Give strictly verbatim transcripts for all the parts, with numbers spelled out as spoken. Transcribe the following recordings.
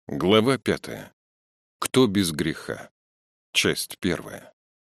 Глава пятая. Кто без греха? Часть первая.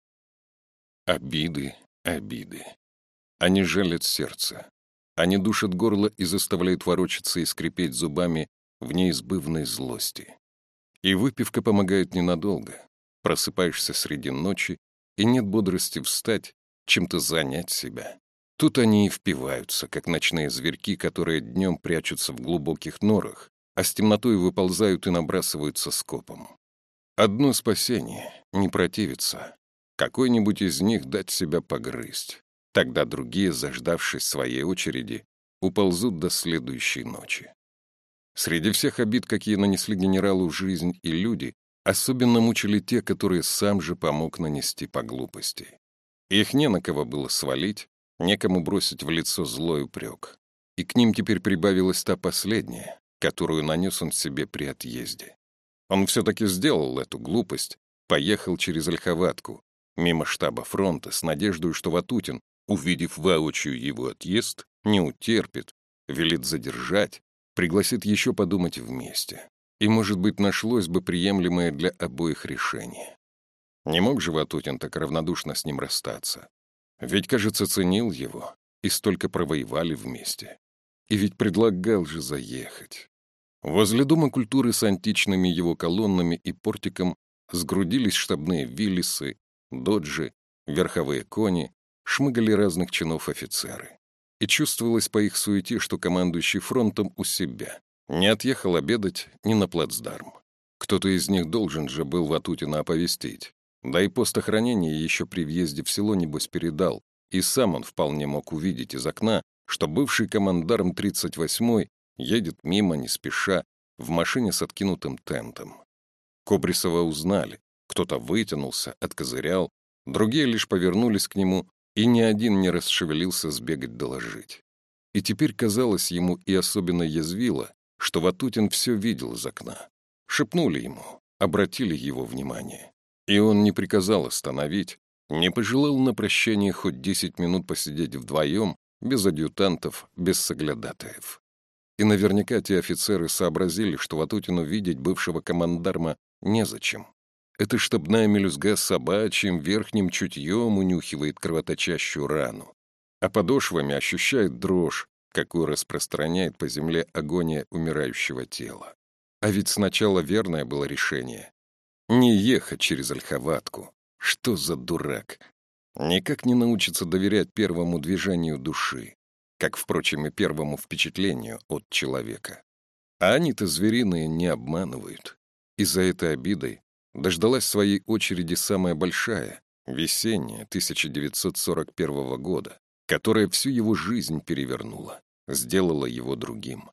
Обиды, обиды. Они жалят сердце. Они душат горло и заставляют ворочаться и скрипеть зубами в неизбывной злости. И выпивка помогает ненадолго. Просыпаешься среди ночи, и нет бодрости встать, чем-то занять себя. Тут они и впиваются, как ночные зверьки, которые днем прячутся в глубоких норах, а с темнотой выползают и набрасываются скопом. Одно спасение — не противиться. Какой-нибудь из них дать себя погрызть. Тогда другие, заждавшись своей очереди, уползут до следующей ночи. Среди всех обид, какие нанесли генералу жизнь и люди, особенно мучили те, которые сам же помог нанести по глупости. Их не на кого было свалить, некому бросить в лицо злой упрек. И к ним теперь прибавилась та последняя, которую нанес он себе при отъезде. Он все-таки сделал эту глупость, поехал через Ольховатку, мимо штаба фронта, с надеждой, что Ватутин, увидев воочию его отъезд, не утерпит, велит задержать, пригласит еще подумать вместе. И, может быть, нашлось бы приемлемое для обоих решение. Не мог же Ватутин так равнодушно с ним расстаться. Ведь, кажется, ценил его, и столько провоевали вместе. И ведь предлагал же заехать. Возле Дома культуры с античными его колоннами и портиком сгрудились штабные виллисы, доджи, верховые кони, шмыгали разных чинов офицеры. И чувствовалось по их суете, что командующий фронтом у себя. Не отъехал обедать ни на плацдарм. Кто-то из них должен же был Ватутина оповестить. Да и пост охранения еще при въезде в село, небось, передал, и сам он вполне мог увидеть из окна, что бывший командарм тридцать восьмой едет мимо, не спеша, в машине с откинутым тентом. Кобрисова узнали, кто-то вытянулся, откозырял, другие лишь повернулись к нему, и ни один не расшевелился сбегать доложить. И теперь казалось ему и особенно язвило, что Ватутин все видел из окна. Шепнули ему, обратили его внимание. И он не приказал остановить, не пожелал на прощание хоть десять минут посидеть вдвоем, без адъютантов, без соглядатаев. И наверняка те офицеры сообразили, что Ватутину видеть бывшего командарма незачем. Эта штабная мелюзга собачьим верхним чутьем унюхивает кровоточащую рану, а подошвами ощущает дрожь, какую распространяет по земле агония умирающего тела. А ведь сначала верное было решение — не ехать через Ольховатку. Что за дурак? Никак не научится доверять первому движению души, как, впрочем, и первому впечатлению от человека. А они-то звериные не обманывают. И за этой обидой дождалась своей очереди самая большая, весенняя, тысяча девятьсот сорок первого года, которая всю его жизнь перевернула, сделала его другим.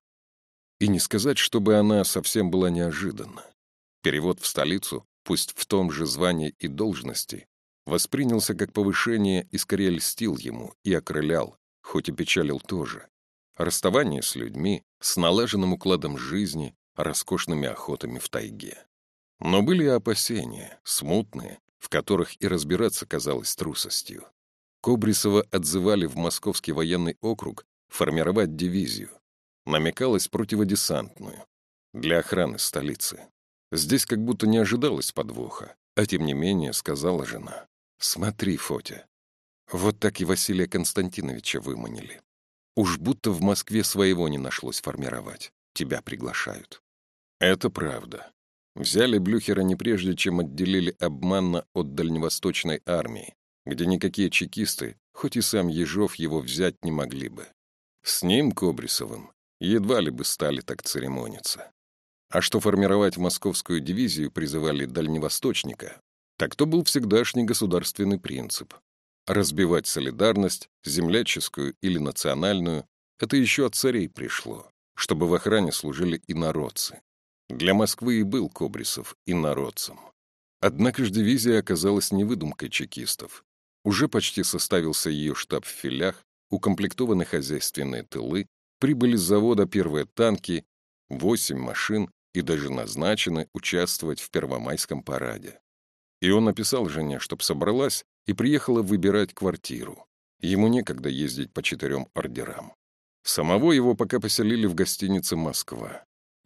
И не сказать, чтобы она совсем была неожиданна. Перевод в столицу, пусть в том же звании и должности, воспринялся как повышение и скорее льстил ему и окрылял, хоть и печалил тоже. Расставание с людьми, с налаженным укладом жизни, роскошными охотами в тайге. Но были и опасения, смутные, в которых и разбираться казалось трусостью. Кобрисова отзывали в Московский военный округ формировать дивизию. Намекалось противодесантную, для охраны столицы. Здесь как будто не ожидалось подвоха, а тем не менее сказала жена: «Смотри, Фотя, вот так и Василия Константиновича выманили. Уж будто в Москве своего не нашлось формировать. Тебя приглашают». Это правда. Взяли Блюхера не прежде, чем отделили обманно от дальневосточной армии, где никакие чекисты, хоть и сам Ежов, его взять не могли бы. С ним, Кобрисовым, едва ли бы стали так церемониться. А что формировать московскую дивизию призывали дальневосточника, так то был всегдашний государственный принцип. Разбивать солидарность, земляческую или национальную, это еще от царей пришло, чтобы в охране служили инородцы. Для Москвы и был Кобрисов инородцем. Однако ж дивизия оказалась не выдумкой чекистов. Уже почти составился ее штаб в филях, укомплектованы хозяйственные тылы, прибыли с завода первые танки, восемь машин и даже назначены участвовать в Первомайском параде. И он написал жене, чтоб собралась и приехала выбирать квартиру. Ему некогда ездить по четырем ордерам. Самого его пока поселили в гостинице «Москва».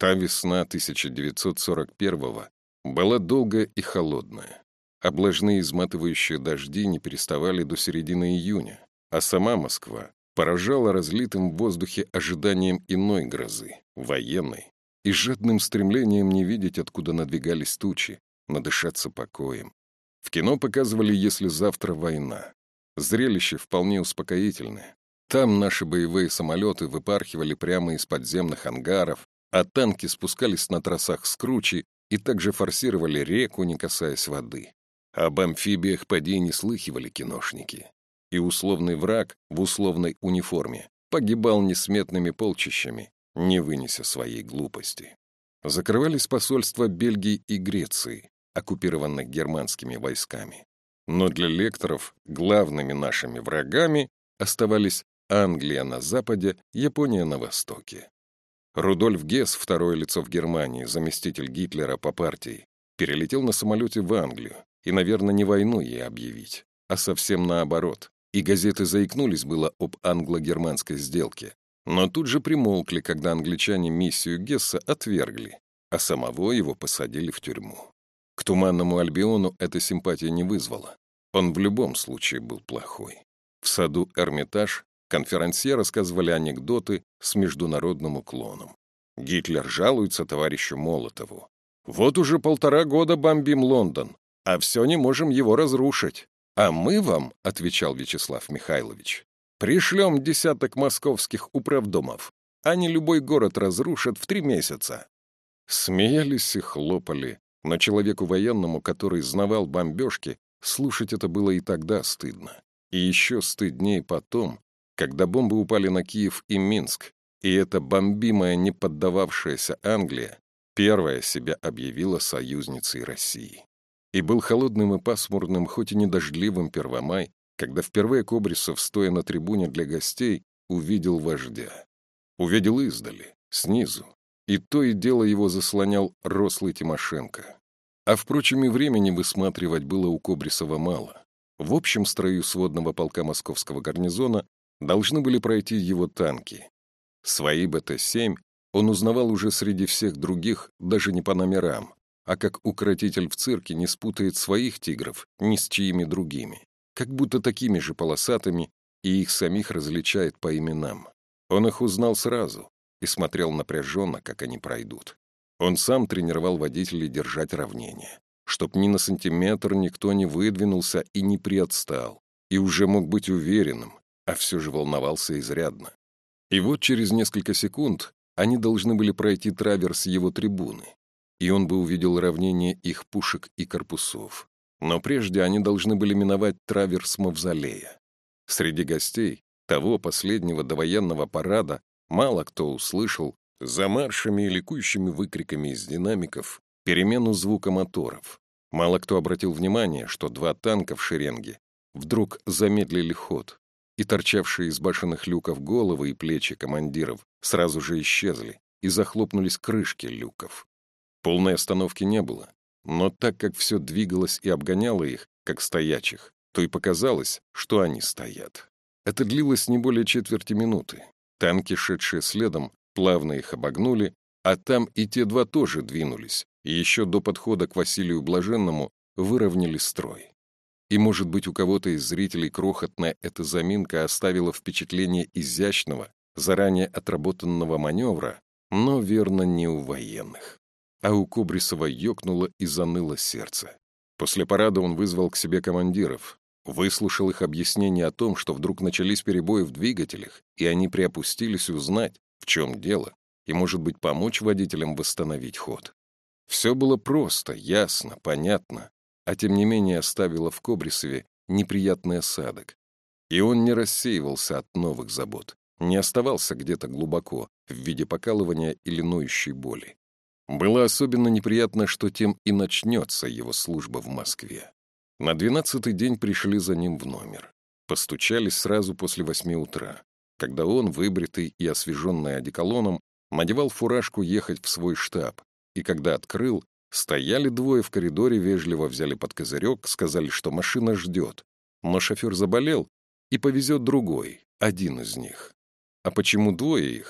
Та весна тысяча девятьсот сорок первого была долгая и холодная. Облажные изматывающие дожди не переставали до середины июня, а сама Москва поражала разлитым в воздухе ожиданием иной грозы, военной, и жадным стремлением не видеть, откуда надвигались тучи, надышаться покоем. В кино показывали «Если завтра война». Зрелище вполне успокоительное. Там наши боевые самолеты выпархивали прямо из подземных ангаров, а танки спускались на трассах с кручи и также форсировали реку, не касаясь воды. Об амфибиях поди не слыхивали киношники. И условный враг в условной униформе погибал несметными полчищами, не вынеся своей глупости. Закрывались посольства Бельгии и Греции, оккупированных германскими войсками. Но для лекторов главными нашими врагами оставались Англия на западе, Япония на востоке. Рудольф Гесс, второе лицо в Германии, заместитель Гитлера по партии, перелетел на самолете в Англию, и, наверное, не войну ей объявить, а совсем наоборот. И газеты заикнулись было об англо-германской сделке, но тут же примолкли, когда англичане миссию Гесса отвергли, а самого его посадили в тюрьму. К Туманному Альбиону эта симпатия не вызвала. Он в любом случае был плохой. В саду Эрмитаж конферансье рассказывали анекдоты с международным уклоном. Гитлер жалуется товарищу Молотову. «Вот уже полтора года бомбим Лондон, а все не можем его разрушить. А мы вам, — отвечал Вячеслав Михайлович, — пришлем десяток московских управдомов. Они любой город разрушат в три месяца». Смеялись и хлопали, но человеку военному, который знавал бомбежки, слушать это было и тогда стыдно. И еще стыднее потом, когда бомбы упали на Киев и Минск, и эта бомбимая, не поддававшаяся Англия первая себя объявила союзницей России. И был холодным и пасмурным, хоть и недождливым Первомай, когда впервые Кобрисов, стоя на трибуне для гостей, увидел вождя. Увидел издали, снизу, и то и дело его заслонял рослый Тимошенко. А, впрочем, и времени высматривать было у Кобрисова мало. В общем строю сводного полка московского гарнизона должны были пройти его танки. Свои бэ тэ семь он узнавал уже среди всех других, даже не по номерам, а как укротитель в цирке не спутает своих тигров ни с чьими другими, как будто такими же полосатыми, и их самих различает по именам. Он их узнал сразу и смотрел напряженно, как они пройдут. Он сам тренировал водителей держать равнение, чтоб ни на сантиметр никто не выдвинулся и не приотстал, и уже мог быть уверенным, а все же волновался изрядно. И вот через несколько секунд они должны были пройти траверс его трибуны, и он бы увидел равнение их пушек и корпусов. Но прежде они должны были миновать траверс мавзолея. Среди гостей того последнего довоенного парада мало кто услышал за маршами и ликующими выкриками из динамиков перемену звука моторов. Мало кто обратил внимание, что два танка в шеренге вдруг замедлили ход, и торчавшие из башенных люков головы и плечи командиров сразу же исчезли, и захлопнулись крышки люков. Полной остановки не было, но так как все двигалось и обгоняло их, как стоячих, то и показалось, что они стоят. Это длилось не более четверти минуты. Танки, шедшие следом, плавно их обогнули, а там и те два тоже двинулись, и еще до подхода к Василию Блаженному выровняли строй. И, может быть, у кого-то из зрителей крохотная эта заминка оставила впечатление изящного, заранее отработанного маневра, но, верно, не у военных. А у Кобрисова ёкнуло и заныло сердце. После парада он вызвал к себе командиров, выслушал их объяснение о том, что вдруг начались перебои в двигателях, и они приопустились узнать, в чем дело, и, может быть, помочь водителям восстановить ход. Все было просто, ясно, понятно, а тем не менее оставило в Кобрисове неприятный осадок. И он не рассеивался от новых забот, не оставался где-то глубоко в виде покалывания или ноющей боли. Было особенно неприятно, что тем и начнется его служба в Москве. На двенадцатый день пришли за ним в номер. Постучались сразу после восьми утра, когда он, выбритый и освеженный одеколоном, надевал фуражку ехать в свой штаб, и когда открыл, стояли двое в коридоре, вежливо взяли под козырек, сказали, что машина ждет, но шофер заболел и повезет другой, один из них. А почему двое их?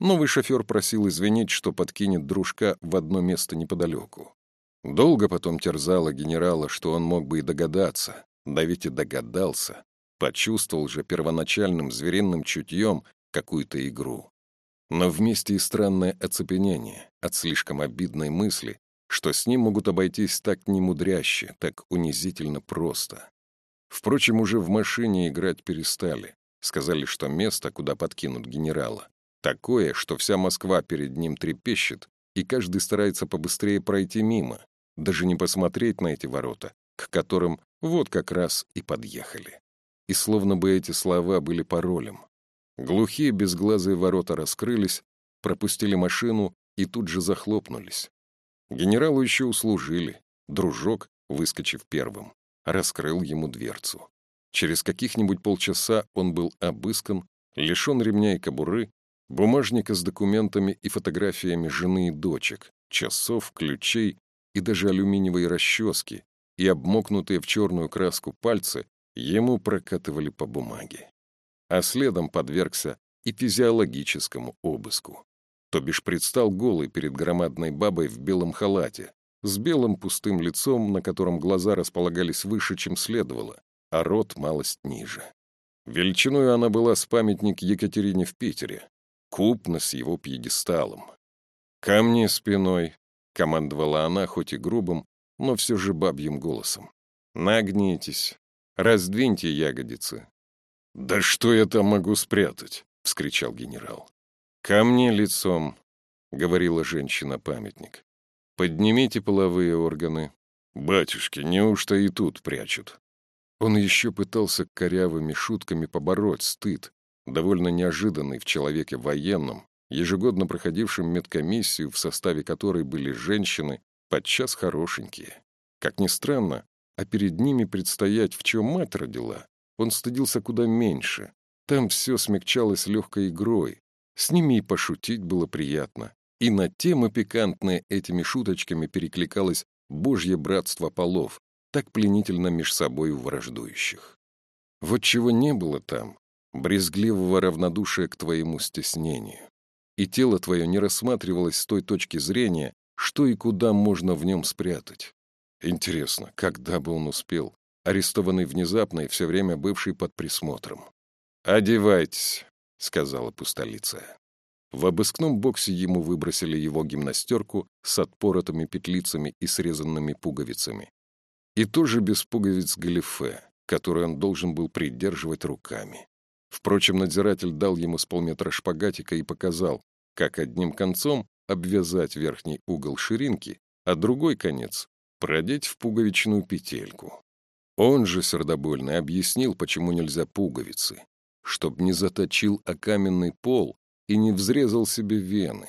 Новый шофер просил извинить, что подкинет дружка в одно место неподалеку. Долго потом терзало генерала, что он мог бы и догадаться, да ведь и догадался, почувствовал же первоначальным звериным чутьем какую-то игру. Но вместе и странное оцепенение от слишком обидной мысли, что с ним могут обойтись так немудряще, так унизительно просто. Впрочем, уже в машине играть перестали. Сказали, что место, куда подкинут генерала, такое, что вся Москва перед ним трепещет, и каждый старается побыстрее пройти мимо, даже не посмотреть на эти ворота, к которым вот как раз и подъехали. И словно бы эти слова были паролем. Глухие безглазые ворота раскрылись, пропустили машину и тут же захлопнулись. Генералу еще услужили. Дружок, выскочив первым, раскрыл ему дверцу. Через каких-нибудь полчаса он был обыскан, лишен ремня и кобуры, бумажника с документами и фотографиями жены и дочек, часов, ключей и даже алюминиевой расчески, и обмокнутые в черную краску пальцы ему прокатывали по бумаге. А следом подвергся и физиологическому обыску. То бишь предстал голый перед громадной бабой в белом халате, с белым пустым лицом, на котором глаза располагались выше, чем следовало, а рот малость ниже. Величиной она была с памятник Екатерине в Питере, купно с его пьедесталом. «Ко мне спиной», — командовала она, хоть и грубым, но все же бабьим голосом. «Нагнитесь, раздвиньте ягодицы». «Да что я там могу спрятать?» — вскричал генерал. «Ко мне лицом», — говорила женщина-памятник. «Поднимите половые органы». «Батюшки, неужто и тут прячут?» Он еще пытался корявыми шутками побороть стыд, довольно неожиданный в человеке военном, ежегодно проходившем медкомиссию, в составе которой были женщины, подчас хорошенькие. Как ни странно, а перед ними предстоять, в чем мать родила, он стыдился куда меньше. Там все смягчалось легкой игрой. С ними и пошутить было приятно. И на темы пикантные этими шуточками перекликалось божье братство полов, так пленительно меж собою враждующих. Вот чего не было там, брезгливого равнодушия к твоему стеснению. И тело твое не рассматривалось с той точки зрения, что и куда можно в нем спрятать. Интересно, когда бы он успел, арестованный внезапно и все время бывший под присмотром. «Одевайтесь», — сказала пустолицая. В обыскном боксе ему выбросили его гимнастерку с отпоротыми петлицами и срезанными пуговицами. И тоже без пуговиц галифе, который он должен был придерживать руками. Впрочем, надзиратель дал ему с полметра шпагатика и показал, как одним концом обвязать верхний угол ширинки, а другой конец продеть в пуговичную петельку. Он же, сердобольный, объяснил, почему нельзя пуговицы, чтоб не заточил о каменный пол и не взрезал себе вены.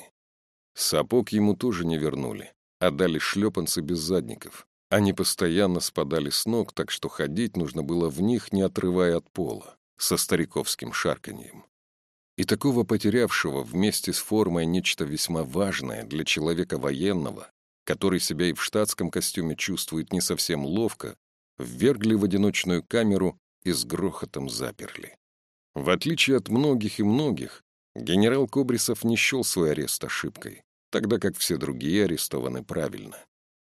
Сапог ему тоже не вернули, а дали шлепанцы без задников. Они постоянно спадали с ног, так что ходить нужно было в них, не отрывая от пола, со стариковским шарканьем. И такого потерявшего вместе с формой нечто весьма важное для человека военного, который себя и в штатском костюме чувствует не совсем ловко, ввергли в одиночную камеру и с грохотом заперли. В отличие от многих и многих, генерал Кобрисов не счел свой арест ошибкой, тогда как все другие арестованы правильно.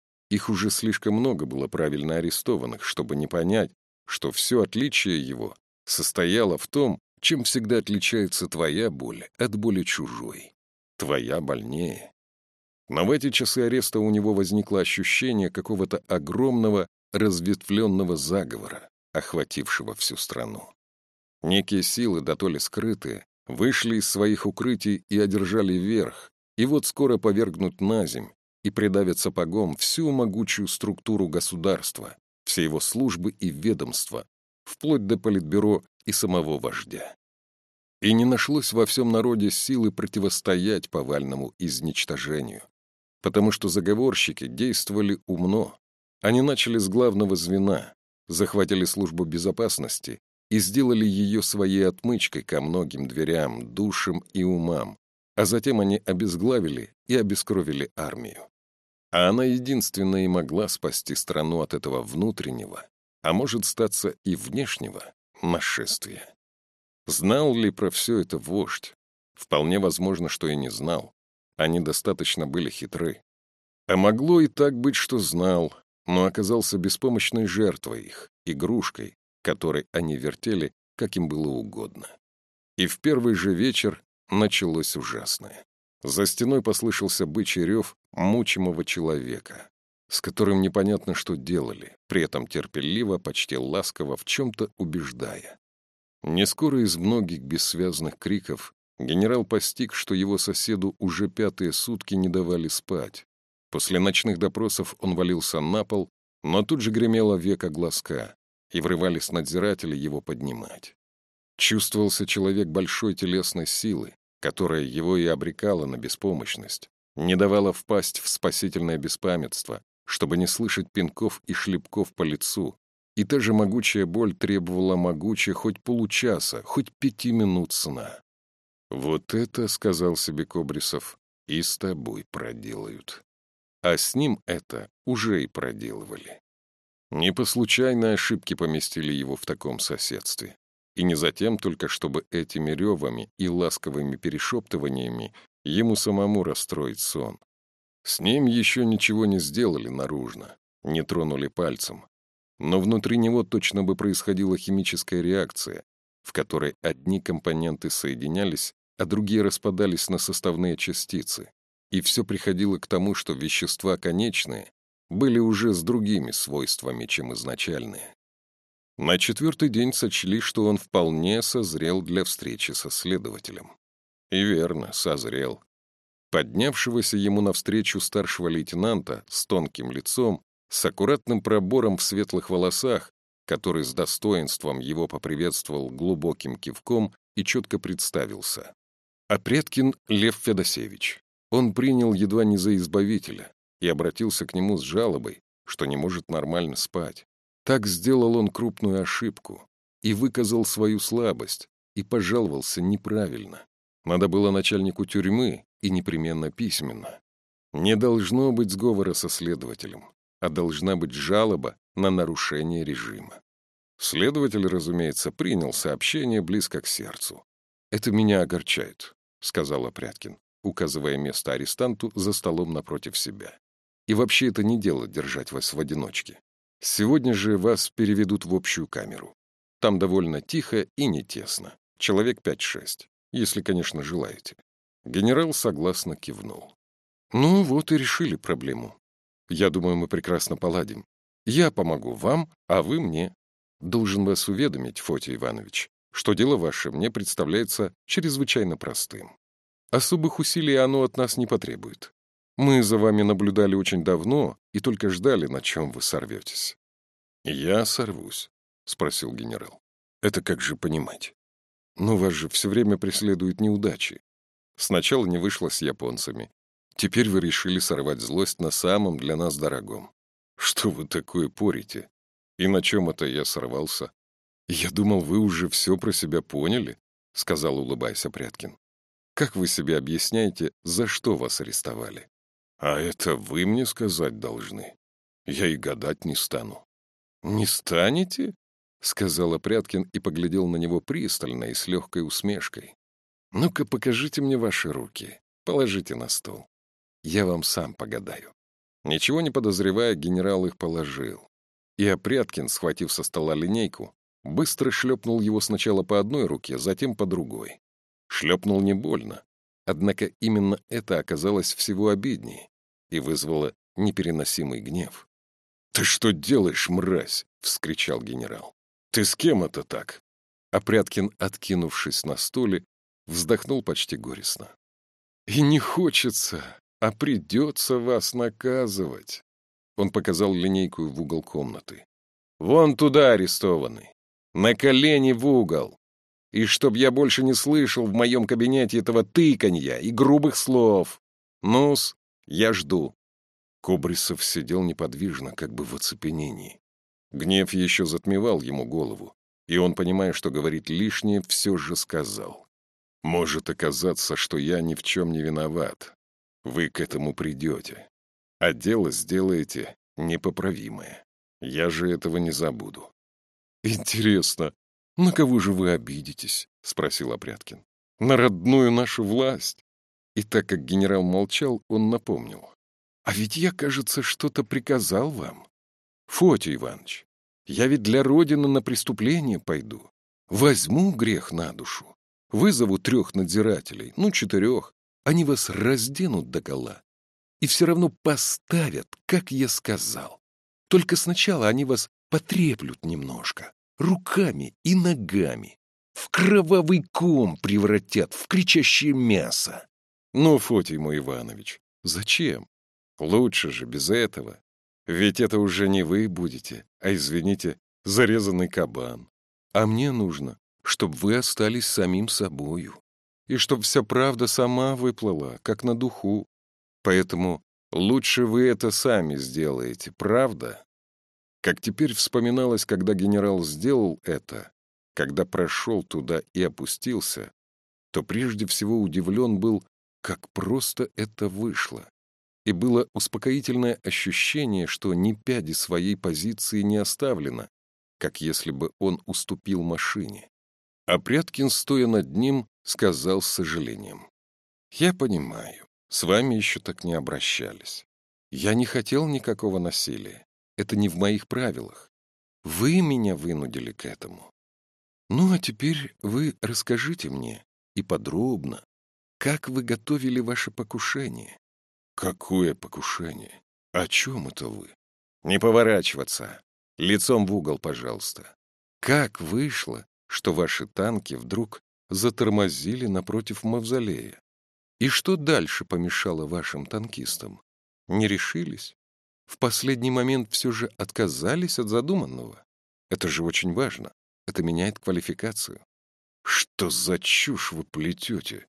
Их уже слишком много было правильно арестованных, чтобы не понять, что все отличие его состояло в том, чем всегда отличается твоя боль от боли чужой. Твоя больнее. Но в эти часы ареста у него возникло ощущение какого-то огромного разветвленного заговора, охватившего всю страну. Некие силы, да то ли скрытые, вышли из своих укрытий и одержали верх, и вот скоро повергнут наземь и придавят сапогом всю могучую структуру государства, все его службы и ведомства, вплоть до политбюро и самого вождя. И не нашлось во всем народе силы противостоять повальному изничтожению, потому что заговорщики действовали умно. Они начали с главного звена, захватили службу безопасности и сделали ее своей отмычкой ко многим дверям, душам и умам, а затем они обезглавили и обескровили армию. А она единственная и могла спасти страну от этого внутреннего, а может статься и внешнего, нашествия. Знал ли про все это вождь? Вполне возможно, что и не знал. Они достаточно были хитры. А могло и так быть, что знал, но оказался беспомощной жертвой их, игрушкой, которой они вертели, как им было угодно. И в первый же вечер началось ужасное. За стеной послышался бычий рев мучимого человека, с которым непонятно, что делали, при этом терпеливо, почти ласково в чем-то убеждая. Не скоро из многих бессвязных криков генерал постиг, что его соседу уже пятые сутки не давали спать. После ночных допросов он валился на пол, но тут же гремело веко глазка, и врывались надзиратели его поднимать. Чувствовался человек большой телесной силы, которая его и обрекала на беспомощность, не давала впасть в спасительное беспамятство, чтобы не слышать пинков и шлепков по лицу, и та же могучая боль требовала могуче хоть получаса, хоть пяти минут сна. «Вот это, — сказал себе Кобрисов, — и с тобой проделают». А с ним это уже и проделывали. Не по случайной ошибке поместили его в таком соседстве. И не затем только, чтобы этими ревами и ласковыми перешептываниями ему самому расстроить сон. С ним еще ничего не сделали наружно, не тронули пальцем. Но внутри него точно бы происходила химическая реакция, в которой одни компоненты соединялись, а другие распадались на составные частицы. И все приходило к тому, что вещества конечные были уже с другими свойствами, чем изначальные. На четвертый день сочли, что он вполне созрел для встречи со следователем. И верно, созрел. Поднявшегося ему навстречу старшего лейтенанта с тонким лицом, с аккуратным пробором в светлых волосах, который с достоинством его поприветствовал глубоким кивком и четко представился. Опряткин Лев Федосеевич. Он принял едва не за избавителя и обратился к нему с жалобой, что не может нормально спать. Так сделал он крупную ошибку и выказал свою слабость, и пожаловался неправильно. Надо было начальнику тюрьмы и непременно письменно. Не должно быть сговора со следователем, а должна быть жалоба на нарушение режима. Следователь, разумеется, принял сообщение близко к сердцу. «Это меня огорчает», — сказал Опряткин, указывая место арестанту за столом напротив себя. «И вообще это не дело держать вас в одиночке. Сегодня же вас переведут в общую камеру. Там довольно тихо и не тесно. Человек пять-шесть, если, конечно, желаете». Генерал согласно кивнул. «Ну вот и решили проблему. Я думаю, мы прекрасно поладим. Я помогу вам, а вы мне. Должен вас уведомить, Фотий Иванович, что дело ваше мне представляется чрезвычайно простым. Особых усилий оно от нас не потребует. Мы за вами наблюдали очень давно и только ждали, на чем вы сорветесь». «Я сорвусь?» — спросил генерал. «Это как же понимать? Но вас же все время преследуют неудачи. Сначала не вышло с японцами. Теперь вы решили сорвать злость на самом для нас дорогом. Что вы такое порите? И на чем это я сорвался? Я думал, вы уже все про себя поняли», — сказал, улыбаясь Опряткин. «Как вы себе объясняете, за что вас арестовали?» «А это вы мне сказать должны. Я и гадать не стану». «Не станете?» — сказал Опряткин и поглядел на него пристально и с легкой усмешкой. «Ну-ка, покажите мне ваши руки. Положите на стол. Я вам сам погадаю». Ничего не подозревая, генерал их положил. И Опряткин, схватив со стола линейку, быстро шлепнул его сначала по одной руке, затем по другой. Шлепнул не больно, однако именно это оказалось всего обиднее и вызвало непереносимый гнев. «Ты что делаешь, мразь?» — вскричал генерал. «Ты с кем это так?» Опряткин, откинувшись на стуле, вздохнул почти горестно. «И не хочется, а придется вас наказывать». Он показал линейку в угол комнаты. «Вон туда, арестованный. На колени в угол. И чтоб я больше не слышал в моем кабинете этого тыканья и грубых слов. Ну-с, я жду». Кобрисов сидел неподвижно, как бы в оцепенении. Гнев еще затмевал ему голову, и он, понимая, что говорит лишнее, все же сказал. «Может оказаться, что я ни в чем не виноват. Вы к этому придете. А дело сделаете непоправимое. Я же этого не забуду». «Интересно, на кого же вы обидитесь?» — спросил Опряткин. На родную нашу власть. И так как генерал молчал, он напомнил. А ведь я, кажется, что-то приказал вам. Фотий Иванович, я ведь для Родины на преступление пойду. Возьму грех на душу. Вызову трех надзирателей, ну, четырех. Они вас разденут догола. И все равно поставят, как я сказал. Только сначала они вас потреплют немножко. Руками и ногами. В кровавый ком превратят, в кричащее мясо. Ну, Фотий мой Иванович, зачем? Лучше же без этого. Ведь это уже не вы будете, а, извините, зарезанный кабан. А мне нужно, чтобы вы остались самим собою. И чтобы вся правда сама выплыла, как на духу. Поэтому лучше вы это сами сделаете, правда? Как теперь вспоминалось, когда генерал сделал это, когда прошел туда и опустился, то прежде всего удивлен был, как просто это вышло. И было успокоительное ощущение, что ни пяди своей позиции не оставлено, как если бы он уступил машине. А Пряткин, стоя над ним, сказал с сожалением. «Я понимаю, с вами еще так не обращались. Я не хотел никакого насилия. Это не в моих правилах. Вы меня вынудили к этому. Ну, а теперь вы расскажите мне, и подробно, как вы готовили ваше покушение». «Какое покушение? О чем это вы?» «Не поворачиваться. Лицом в угол, пожалуйста. Как вышло, что ваши танки вдруг затормозили напротив мавзолея? И что дальше помешало вашим танкистам? Не решились? В последний момент все же отказались от задуманного? Это же очень важно. Это меняет квалификацию». «Что за чушь вы плетете?»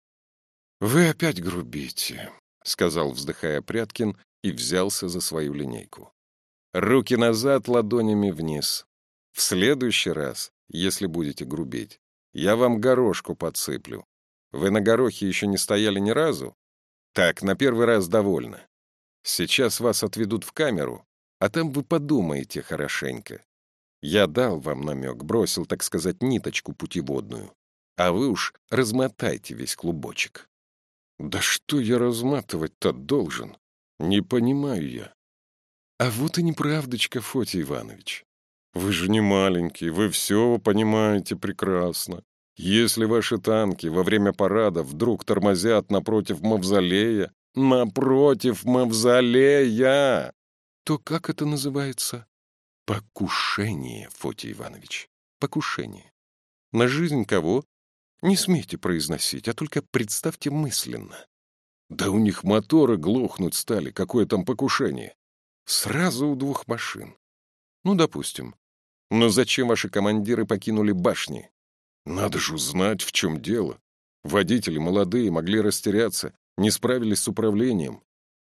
«Вы опять грубите», — сказал, вздыхая Пряткин, и взялся за свою линейку. «Руки назад, ладонями вниз. В следующий раз, если будете грубить, я вам горошку подсыплю. Вы на горохе еще не стояли ни разу? Так, на первый раз довольно. Сейчас вас отведут в камеру, а там вы подумаете хорошенько. Я дал вам намек, бросил, так сказать, ниточку путеводную, а вы уж размотайте весь клубочек». «Да что я разматывать-то должен? Не понимаю я». «А вот и неправдочка, Фотий Иванович. Вы же не маленький, вы все понимаете прекрасно. Если ваши танки во время парада вдруг тормозят напротив мавзолея, напротив мавзолея, то как это называется? Покушение, Фотий Иванович, покушение. На жизнь кого? Не смейте произносить, а только представьте мысленно. Да у них моторы глохнуть стали, какое там покушение. Сразу у двух машин. Ну, допустим. Но зачем ваши командиры покинули башни? Надо же узнать, в чем дело. Водители молодые, могли растеряться, не справились с управлением.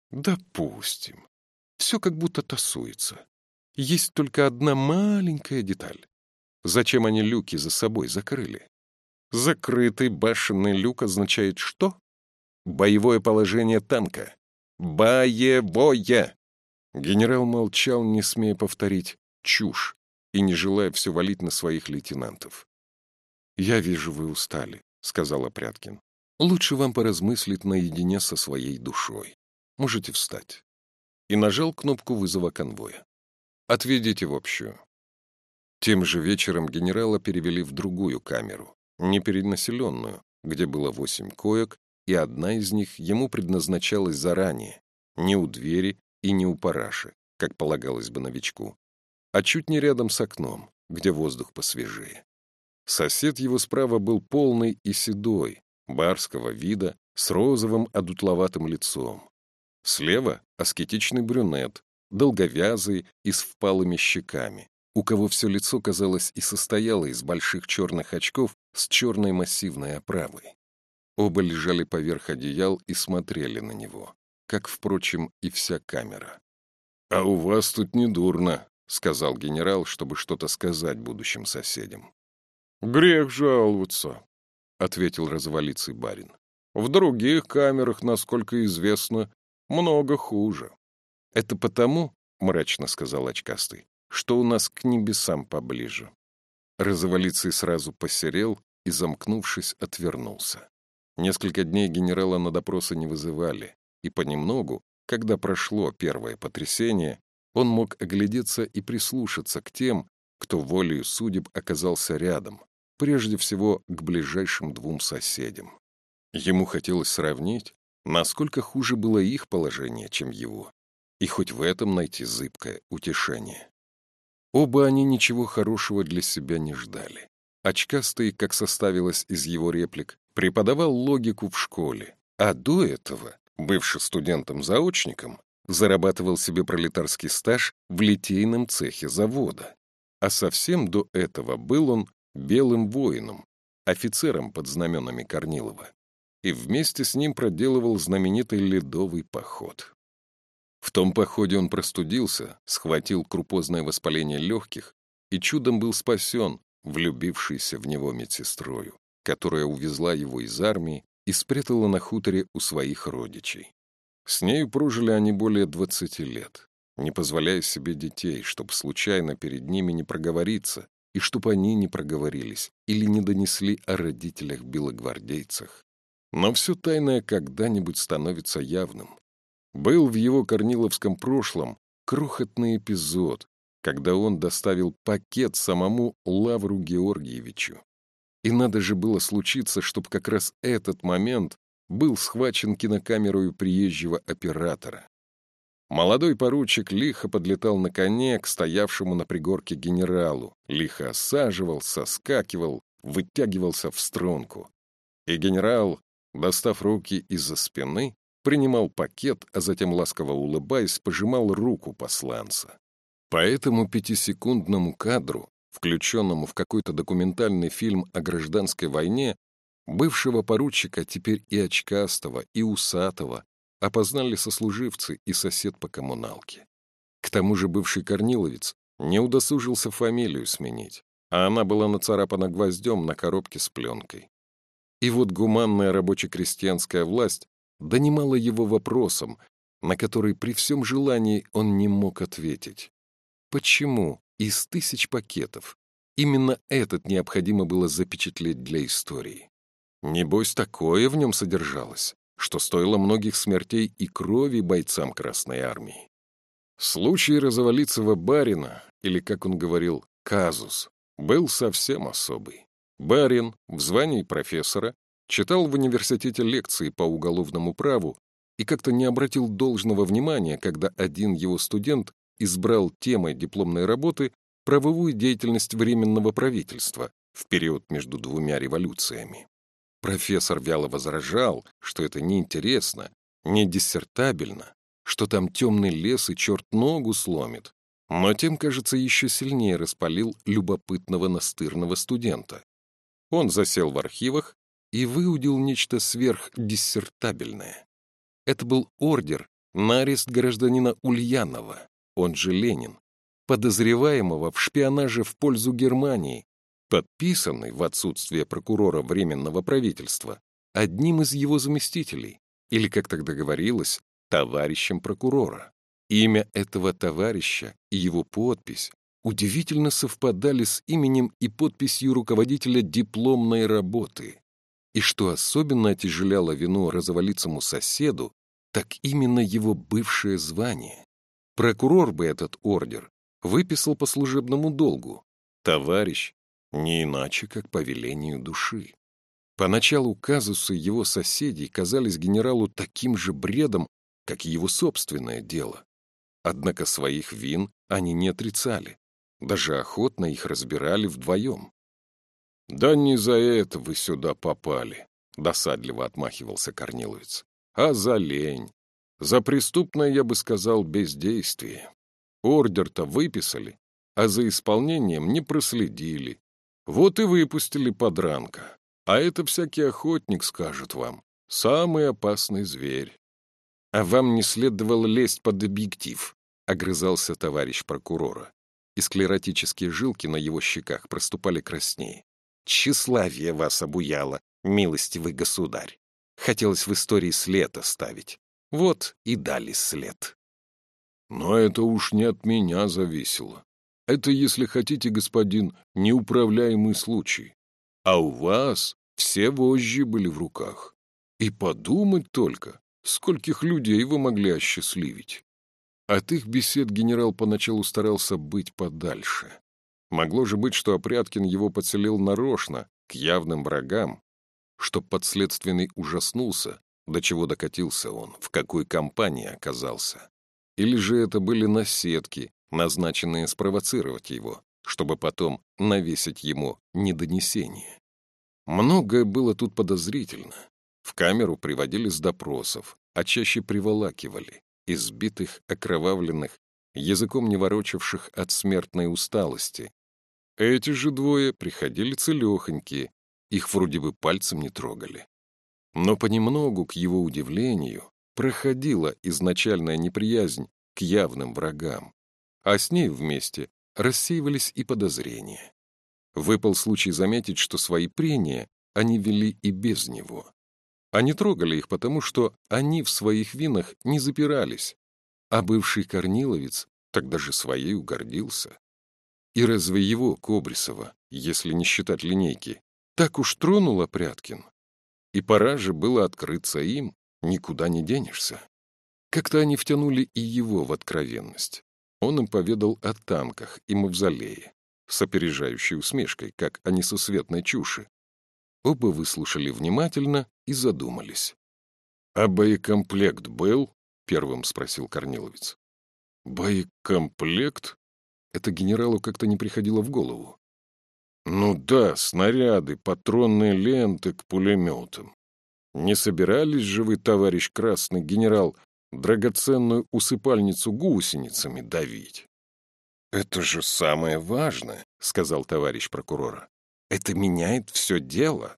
Допустим. Все как будто тасуется. Есть только одна маленькая деталь. Зачем они люки за собой закрыли? Закрытый башенный люк означает что? Боевое положение танка. Боевое! Генерал молчал, не смея повторить чушь и не желая все валить на своих лейтенантов. «Я вижу, вы устали», — сказал Пряткин. «Лучше вам поразмыслить наедине со своей душой. Можете встать». И нажал кнопку вызова конвоя. «Отведите в общую». Тем же вечером генерала перевели в другую камеру, неперенаселенную, где было восемь коек, и одна из них ему предназначалась заранее, не у двери и не у параши, как полагалось бы новичку, а чуть не рядом с окном, где воздух посвежее. Сосед его справа был полный и седой, барского вида, с розовым одутловатым лицом. Слева — аскетичный брюнет, долговязый и с впалыми щеками, у кого все лицо, казалось, и состояло из больших черных очков с черной массивной оправой. Оба лежали поверх одеял и смотрели на него, как, впрочем, и вся камера. «А у вас тут недурно», — сказал генерал, чтобы что-то сказать будущим соседям. «Грех жаловаться», — ответил развалицый барин. «В других камерах, насколько известно, много хуже». «Это потому, — мрачно сказал очкастый, — что у нас к небесам поближе». Развалицый сразу посерел и, замкнувшись, отвернулся. Несколько дней генерала на допросы не вызывали, и понемногу, когда прошло первое потрясение, он мог оглядеться и прислушаться к тем, кто волею судеб оказался рядом, прежде всего к ближайшим двум соседям. Ему хотелось сравнить, насколько хуже было их положение, чем его, и хоть в этом найти зыбкое утешение. Оба они ничего хорошего для себя не ждали. Очкастый, как составилось из его реплик, преподавал логику в школе, а до этого, бывший студентом-заочником, зарабатывал себе пролетарский стаж в литейном цехе завода. А совсем до этого был он белым воином, офицером под знаменами Корнилова, и вместе с ним проделывал знаменитый ледовый поход. В том походе он простудился, схватил крупозное воспаление легких и чудом был спасен, влюбившейся в него медсестрою, которая увезла его из армии и спрятала на хуторе у своих родичей. С нею прожили они более двадцати лет, не позволяя себе детей, чтобы случайно перед ними не проговориться, и чтобы они не проговорились или не донесли о родителях-белогвардейцах. Но все тайное когда-нибудь становится явным. Был в его корниловском прошлом крохотный эпизод, когда он доставил пакет самому Лавру Георгиевичу. И надо же было случиться, чтобы как раз этот момент был схвачен кинокамерой приезжего оператора. Молодой поручик лихо подлетал на коне к стоявшему на пригорке генералу, лихо осаживал, соскакивал, вытягивался в струнку. И генерал, достав руки из-за спины, принимал пакет, а затем, ласково улыбаясь, пожимал руку посланца. По этому пятисекундному кадру, включенному в какой-то документальный фильм о гражданской войне, бывшего поручика, теперь и очкастого, и усатого, опознали сослуживцы и сосед по коммуналке. К тому же бывший корниловец не удосужился фамилию сменить, а она была нацарапана гвоздем на коробке с пленкой. И вот гуманная рабоче-крестьянская власть донимала его вопросом, на который при всем желании он не мог ответить. Почему из тысяч пакетов именно этот необходимо было запечатлеть для истории? Небось, такое в нем содержалось, что стоило многих смертей и крови бойцам Красной Армии. Случай Розоволицего барина, или, как он говорил, казус, был совсем особый. Барин в звании профессора читал в университете лекции по уголовному праву и как-то не обратил должного внимания, когда один его студент избрал темой дипломной работы правовую деятельность Временного правительства в период между двумя революциями. Профессор вяло возражал, что это неинтересно, не диссертабельно, что там темный лес и черт ногу сломит, но тем, кажется, еще сильнее распалил любопытного настырного студента. Он засел в архивах и выудил нечто сверхдиссертабельное. Это был ордер на арест гражданина Ульянова, он же Ленин, подозреваемого в шпионаже в пользу Германии, подписанный в отсутствие прокурора Временного правительства одним из его заместителей, или, как тогда говорилось, товарищем прокурора. Имя этого товарища и его подпись удивительно совпадали с именем и подписью руководителя дипломной работы. И что особенно отяжеляло вину розоволицому соседу, так именно его бывшее звание. Прокурор бы этот ордер выписал по служебному долгу. Товарищ не иначе, как по велению души. Поначалу казусы его соседей казались генералу таким же бредом, как и его собственное дело. Однако своих вин они не отрицали, даже охотно их разбирали вдвоем. «Да не за это вы сюда попали», — досадливо отмахивался корниловец, — «а за лень. За преступное, я бы сказал, бездействие. Ордер-то выписали, а за исполнением не проследили. Вот и выпустили подранка. А это всякий охотник скажет вам. Самый опасный зверь». «А вам не следовало лезть под объектив», — огрызался товарищ прокурора. И склеротические жилки на его щеках проступали краснее. «Тщеславие вас обуяло, милостивый государь. Хотелось в истории след оставить. Вот и дали след». «Но это уж не от меня зависело. Это, если хотите, господин, неуправляемый случай. А у вас все вожжи были в руках. И подумать только, скольких людей вы могли осчастливить. От их бесед генерал поначалу старался быть подальше. Могло же быть, что Опряткин его подселил нарочно, к явным врагам, чтоб подследственный ужаснулся, до чего докатился он, в какой компании оказался. Или же это были наседки, назначенные спровоцировать его, чтобы потом навесить ему недонесение. Многое было тут подозрительно. В камеру приводили с допросов, а чаще приволакивали, избитых, окровавленных, языком не ворочавших от смертной усталости. Эти же двое приходили целехонькие, их вроде бы пальцем не трогали. Но понемногу, к его удивлению, проходила изначальная неприязнь к явным врагам, а с ней вместе рассеивались и подозрения. Выпал случай заметить, что свои прения они вели и без него. Они трогали их потому, что они в своих винах не запирались, а бывший корниловец тогда же своей угордился. И разве его, Кобрисова, если не считать линейки, так уж тронул Опряткин? И пора же было открыться им, никуда не денешься. Как-то они втянули и его в откровенность. Он им поведал о танках и мавзолее, с опережающей усмешкой, как о несусветной чуши. Оба выслушали внимательно и задумались. — А боекомплект был? — первым спросил корниловец. — Боекомплект? Это генералу как-то не приходило в голову. — Ну да, снаряды, патронные ленты к пулеметам. Не собирались же вы, товарищ красный генерал, драгоценную усыпальницу гусеницами давить? — Это же самое важное, — сказал товарищ прокурора. — Это меняет все дело.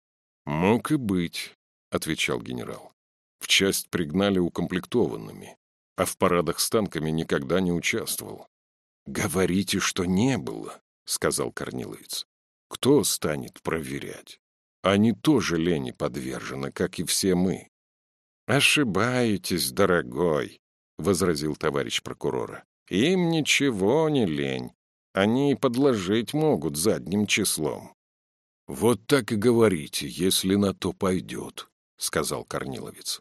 — Мог и быть, — отвечал генерал. В часть пригнали укомплектованными, а в парадах с танками никогда не участвовал. — Говорите, что не было, — сказал корниловец. — Кто станет проверять? Они тоже лени подвержены, как и все мы. — Ошибаетесь, дорогой, — возразил товарищ прокурора. — Им ничего не лень. Они подложить могут задним числом. — Вот так и говорите, если на то пойдет, — сказал корниловец.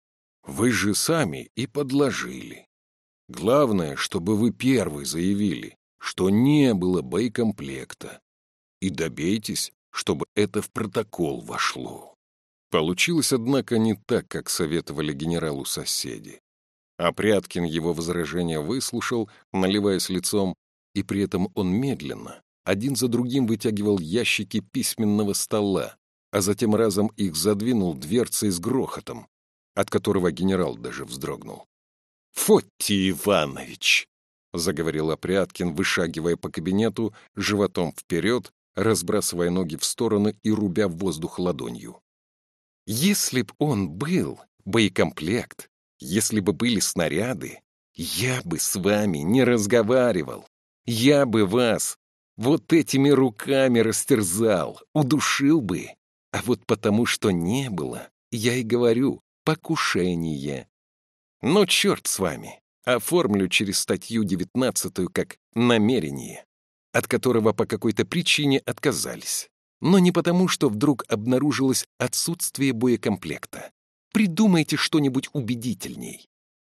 — Вы же сами и подложили. Главное, чтобы вы первый заявили, что не было боекомплекта. И добейтесь, чтобы это в протокол вошло. Получилось, однако, не так, как советовали генералу соседи. Опряткин его возражения выслушал, наливаясь лицом, и при этом он медленно, один за другим вытягивал ящики письменного стола, а затем разом их задвинул дверцей с грохотом, от которого генерал даже вздрогнул. — Фотий Иванович! — заговорил Опряткин, вышагивая по кабинету, животом вперед, разбрасывая ноги в стороны и рубя в воздух ладонью. — Если б он был, боекомплект, если бы были снаряды, я бы с вами не разговаривал. Я бы вас вот этими руками растерзал, удушил бы. А вот потому, что не было, я и говорю, покушение. Ну, черт с вами, оформлю через статью девятнадцатую как намерение, от которого по какой-то причине отказались. Но не потому, что вдруг обнаружилось отсутствие боекомплекта. Придумайте что-нибудь убедительней.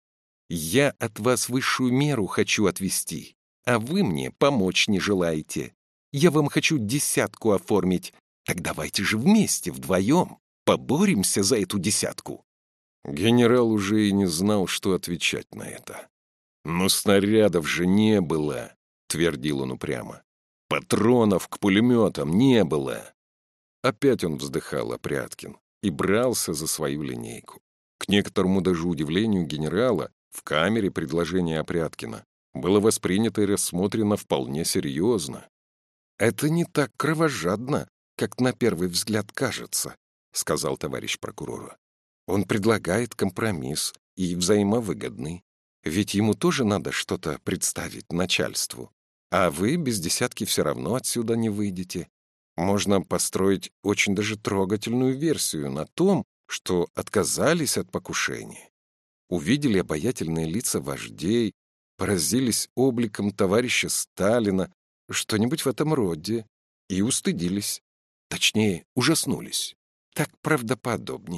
Я от вас высшую меру хочу отвести, а вы мне помочь не желаете. Я вам хочу десятку оформить. Так давайте же вместе, вдвоем, поборемся за эту десятку. Генерал уже и не знал, что отвечать на это. «Но снарядов же не было», — твердил он упрямо. «Патронов к пулеметам не было». Опять он вздыхал, Опряткин, и брался за свою линейку. К некоторому даже удивлению генерала в камере предложение Опряткина было воспринято и рассмотрено вполне серьезно. «Это не так кровожадно, как на первый взгляд кажется», — сказал товарищ прокурора. «Он предлагает компромисс и взаимовыгодный. Ведь ему тоже надо что-то представить начальству. А вы без десятки все равно отсюда не выйдете. Можно построить очень даже трогательную версию на том, что отказались от покушения. Увидели обаятельные лица вождей, поразились обликом товарища Сталина, что-нибудь в этом роде, и устыдились. Точнее, ужаснулись. Так правдоподобней.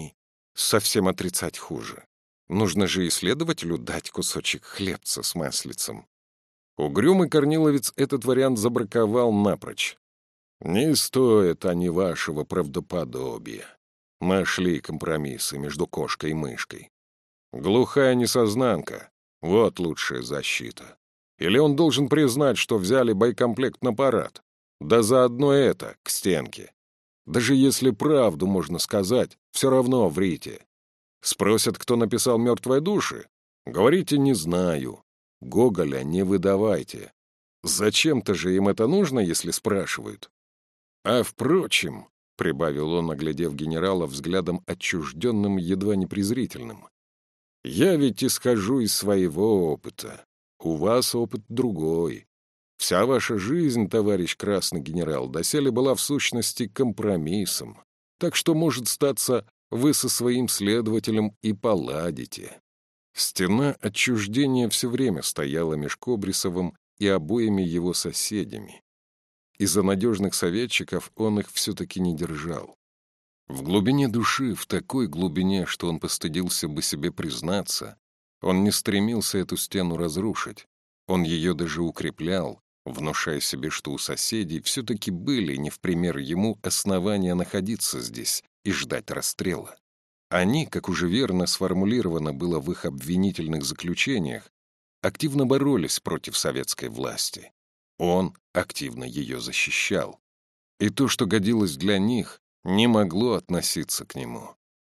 Совсем отрицать хуже. Нужно же исследователю дать кусочек хлебца с маслицем. Угрюмый корниловец этот вариант забраковал напрочь. Не стоят они вашего правдоподобия. Нашли компромиссы между кошкой и мышкой. Глухая несознанка — вот лучшая защита. Или он должен признать, что взяли боекомплект на парад. Да заодно это, к стенке. Даже если правду можно сказать, все равно врите. Спросят, кто написал «Мертвые души»? Говорите «не знаю». Гоголя не выдавайте. Зачем-то же им это нужно, если спрашивают. А впрочем, — прибавил он, оглядев генерала взглядом отчужденным, едва не презрительным, — я ведь исхожу из своего опыта. У вас опыт другой. Вся ваша жизнь, товарищ красный генерал, доселе была в сущности компромиссом. Так что, может статься, вы со своим следователем и поладите. Стена отчуждения все время стояла меж Кобрисовым и обоими его соседями. Из-за надежных советчиков он их все-таки не держал. В глубине души, в такой глубине, что он постыдился бы себе признаться, он не стремился эту стену разрушить. Он ее даже укреплял, внушая себе, что у соседей все-таки были, не в пример ему, основания находиться здесь и ждать расстрела. Они, как уже верно сформулировано было в их обвинительных заключениях, активно боролись против советской власти. Он активно ее защищал. И то, что годилось для них, не могло относиться к нему.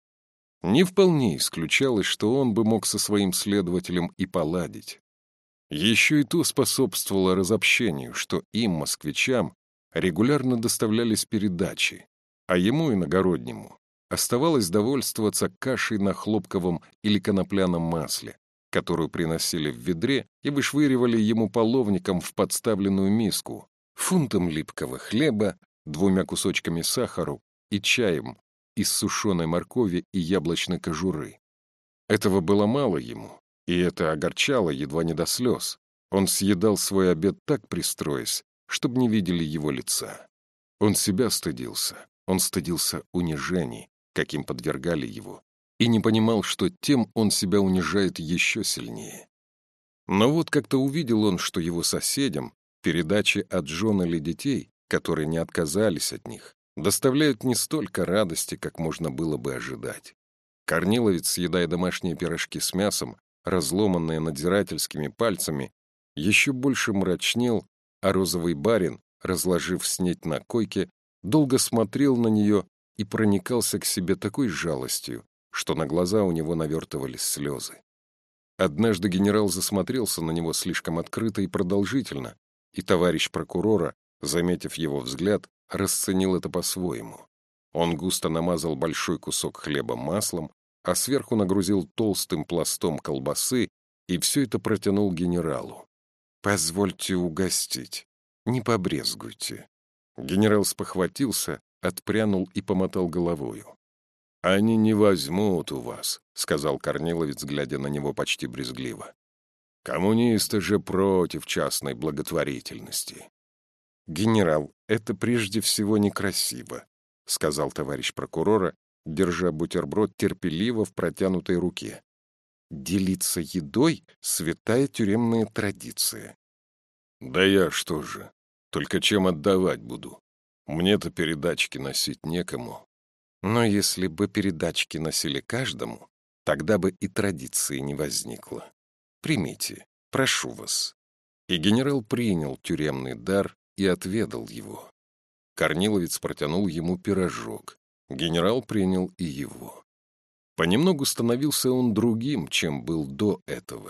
Не вполне исключалось, что он бы мог со своим следователем и поладить. Еще и то способствовало разобщению, что им, москвичам, регулярно доставлялись передачи, а ему, иногороднему, оставалось довольствоваться кашей на хлопковом или конопляном масле, которую приносили в ведре и вышвыривали ему половником в подставленную миску, фунтом липкого хлеба, двумя кусочками сахару и чаем из сушеной моркови и яблочной кожуры. Этого было мало ему, и это огорчало едва не до слез. Он съедал свой обед так пристроясь, чтобы не видели его лица. Он себя стыдился, он стыдился унижений, каким подвергали его, и не понимал, что тем он себя унижает еще сильнее. Но вот как-то увидел он, что его соседям передачи от жен или детей, которые не отказались от них, доставляют не столько радости, как можно было бы ожидать. Корниловец, съедая домашние пирожки с мясом, разломанные надзирательскими пальцами, еще больше мрачнел, а розовый барин, разложив снеть на койке, долго смотрел на нее и проникался к себе такой жалостью, что на глаза у него навертывались слезы. Однажды генерал засмотрелся на него слишком открыто и продолжительно, и товарищ прокурора, заметив его взгляд, расценил это по-своему. Он густо намазал большой кусок хлеба маслом, а сверху нагрузил толстым пластом колбасы и все это протянул генералу. «Позвольте угостить, не побрезгуйте». Генерал спохватился, отпрянул и помотал головою. «Они не возьмут у вас», — сказал Корниловец, глядя на него почти брезгливо. «Коммунисты же против частной благотворительности». «Генерал, это прежде всего некрасиво», — сказал товарищ прокурора, держа бутерброд терпеливо в протянутой руке. «Делиться едой — святая тюремная традиция». «Да я что же, только чем отдавать буду? Мне-то передачки носить некому». «Но если бы передачки носили каждому, тогда бы и традиции не возникло. Примите, прошу вас». И генерал принял тюремный дар и отведал его. Корниловец протянул ему пирожок. Генерал принял и его. Понемногу становился он другим, чем был до этого.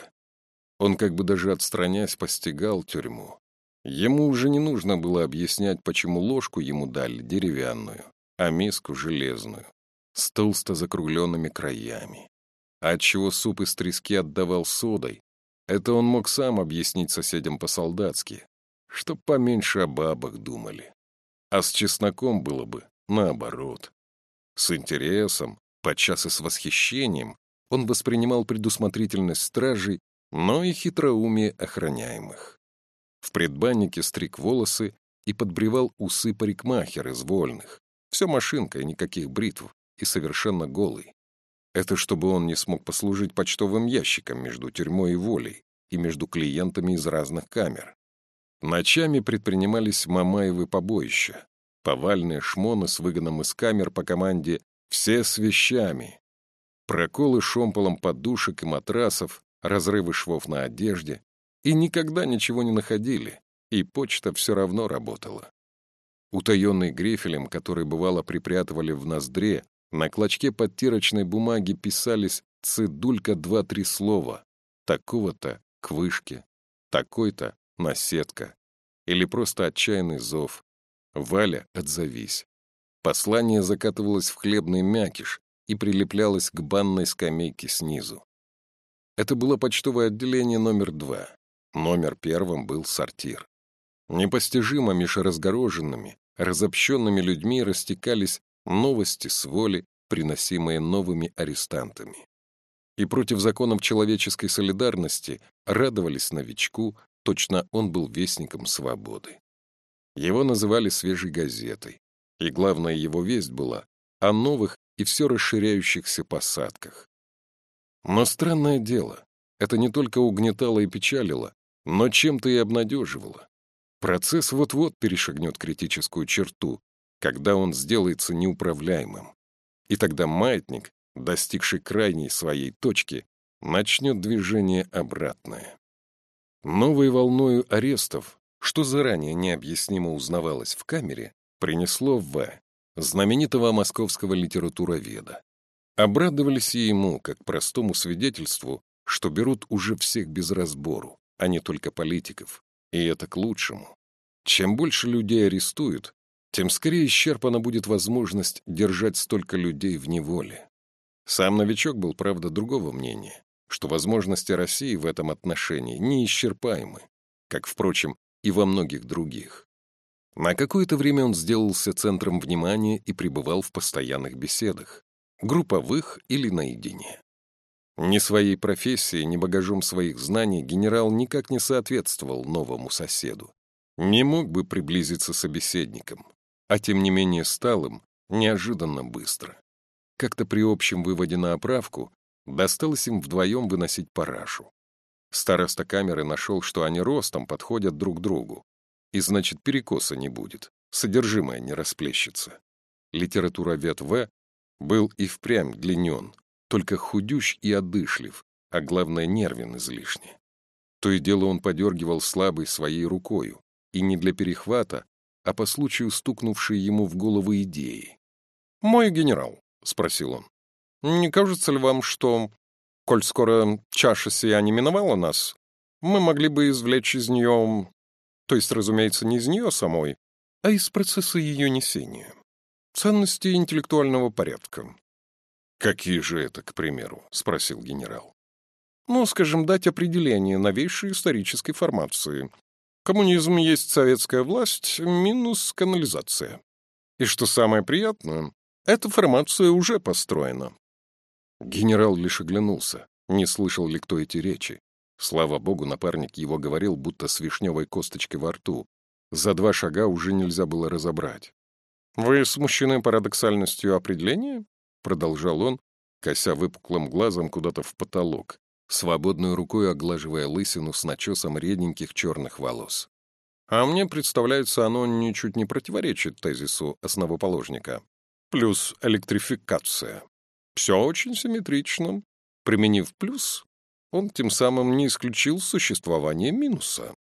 Он как бы даже отстраняясь постигал тюрьму. Ему уже не нужно было объяснять, почему ложку ему дали деревянную, а миску железную, с толсто закругленными краями. А отчего суп из трески отдавал содой, это он мог сам объяснить соседям по-солдатски, чтоб поменьше о бабах думали. А с чесноком было бы наоборот. С интересом, подчас и с восхищением, он воспринимал предусмотрительность стражей, но и хитроумие охраняемых. В предбаннике стриг волосы и подбривал усы парикмахер из вольных. Все машинкой, никаких бритв, и совершенно голый. Это чтобы он не смог послужить почтовым ящиком между тюрьмой и волей и между клиентами из разных камер. Ночами предпринимались Мамаевы побоища, повальные шмоны с выгоном из камер по команде «все с вещами», проколы шомполом подушек и матрасов, разрывы швов на одежде, и никогда ничего не находили, и почта все равно работала. Утаенный грифелем, который бывало припрятывали в ноздре, на клочке подтирочной бумаги писались цедулька два-три слова: такого-то к вышке, такой-то наседка, или просто отчаянный зов: «Валя, отзовись». Послание закатывалось в хлебный мякиш и прилеплялось к банной скамейке снизу. Это было почтовое отделение номер два. Номер первым был сортир. Непостижимо меж разгороженными, разобщенными людьми растекались новости с воли, приносимые новыми арестантами. И против законов человеческой солидарности радовались новичку, точно он был вестником свободы. Его называли свежей газетой, и главная его весть была о новых и все расширяющихся посадках. Но странное дело, это не только угнетало и печалило, но чем-то и обнадеживало. Процесс вот-вот перешагнет критическую черту, когда он сделается неуправляемым. И тогда маятник, достигший крайней своей точки, начнет движение обратное. Новой волною арестов, что заранее необъяснимо узнавалось в камере, принесло В., знаменитого московского литературоведа. Обрадовались и ему, как простому свидетельству, что берут уже всех без разбору, а не только политиков, и это к лучшему. Чем больше людей арестуют, тем скорее исчерпана будет возможность держать столько людей в неволе. Сам новичок был, правда, другого мнения, что возможности России в этом отношении неисчерпаемы, как, впрочем, и во многих других. На какое-то время он сделался центром внимания и пребывал в постоянных беседах, групповых или наедине. Ни своей профессией, ни багажом своих знаний генерал никак не соответствовал новому соседу, не мог бы приблизиться собеседникам, а тем не менее стал им неожиданно быстро. Как-то при общем выводе на оправку досталось им вдвоем выносить парашу. Староста камеры нашел, что они ростом подходят друг другу, и значит перекоса не будет, содержимое не расплещется. Литературовед В. был и впрямь длинен, только худющ и одышлив, а главное нервен излишне. То и дело он подергивал слабой своей рукою, и не для перехвата, а по случаю стукнувшей ему в голову идеи. «Мой генерал», — спросил он, — «не кажется ли вам, что, коль скоро чаша сия не миновала нас, мы могли бы извлечь из нее, то есть, разумеется, не из нее самой, а из процесса ее несения, ценности интеллектуального порядка?» «Какие же это, к примеру?» — спросил генерал. «Ну, скажем, дать определение новейшей исторической формации. Коммунизм есть советская власть минус канализация. И что самое приятное, эта формация уже построена». Генерал лишь оглянулся, не слышал ли кто эти речи. Слава богу, напарник его говорил, будто с вишневой косточкой во рту. За два шага уже нельзя было разобрать. «Вы смущены парадоксальностью определения?» — продолжал он, кося выпуклым глазом куда-то в потолок, свободной рукой оглаживая лысину с начесом реденьких черных волос. «А мне представляется, оно ничуть не противоречит тезису основоположника. Плюс электрификация. Все очень симметрично. Применив плюс, он тем самым не исключил существование минуса».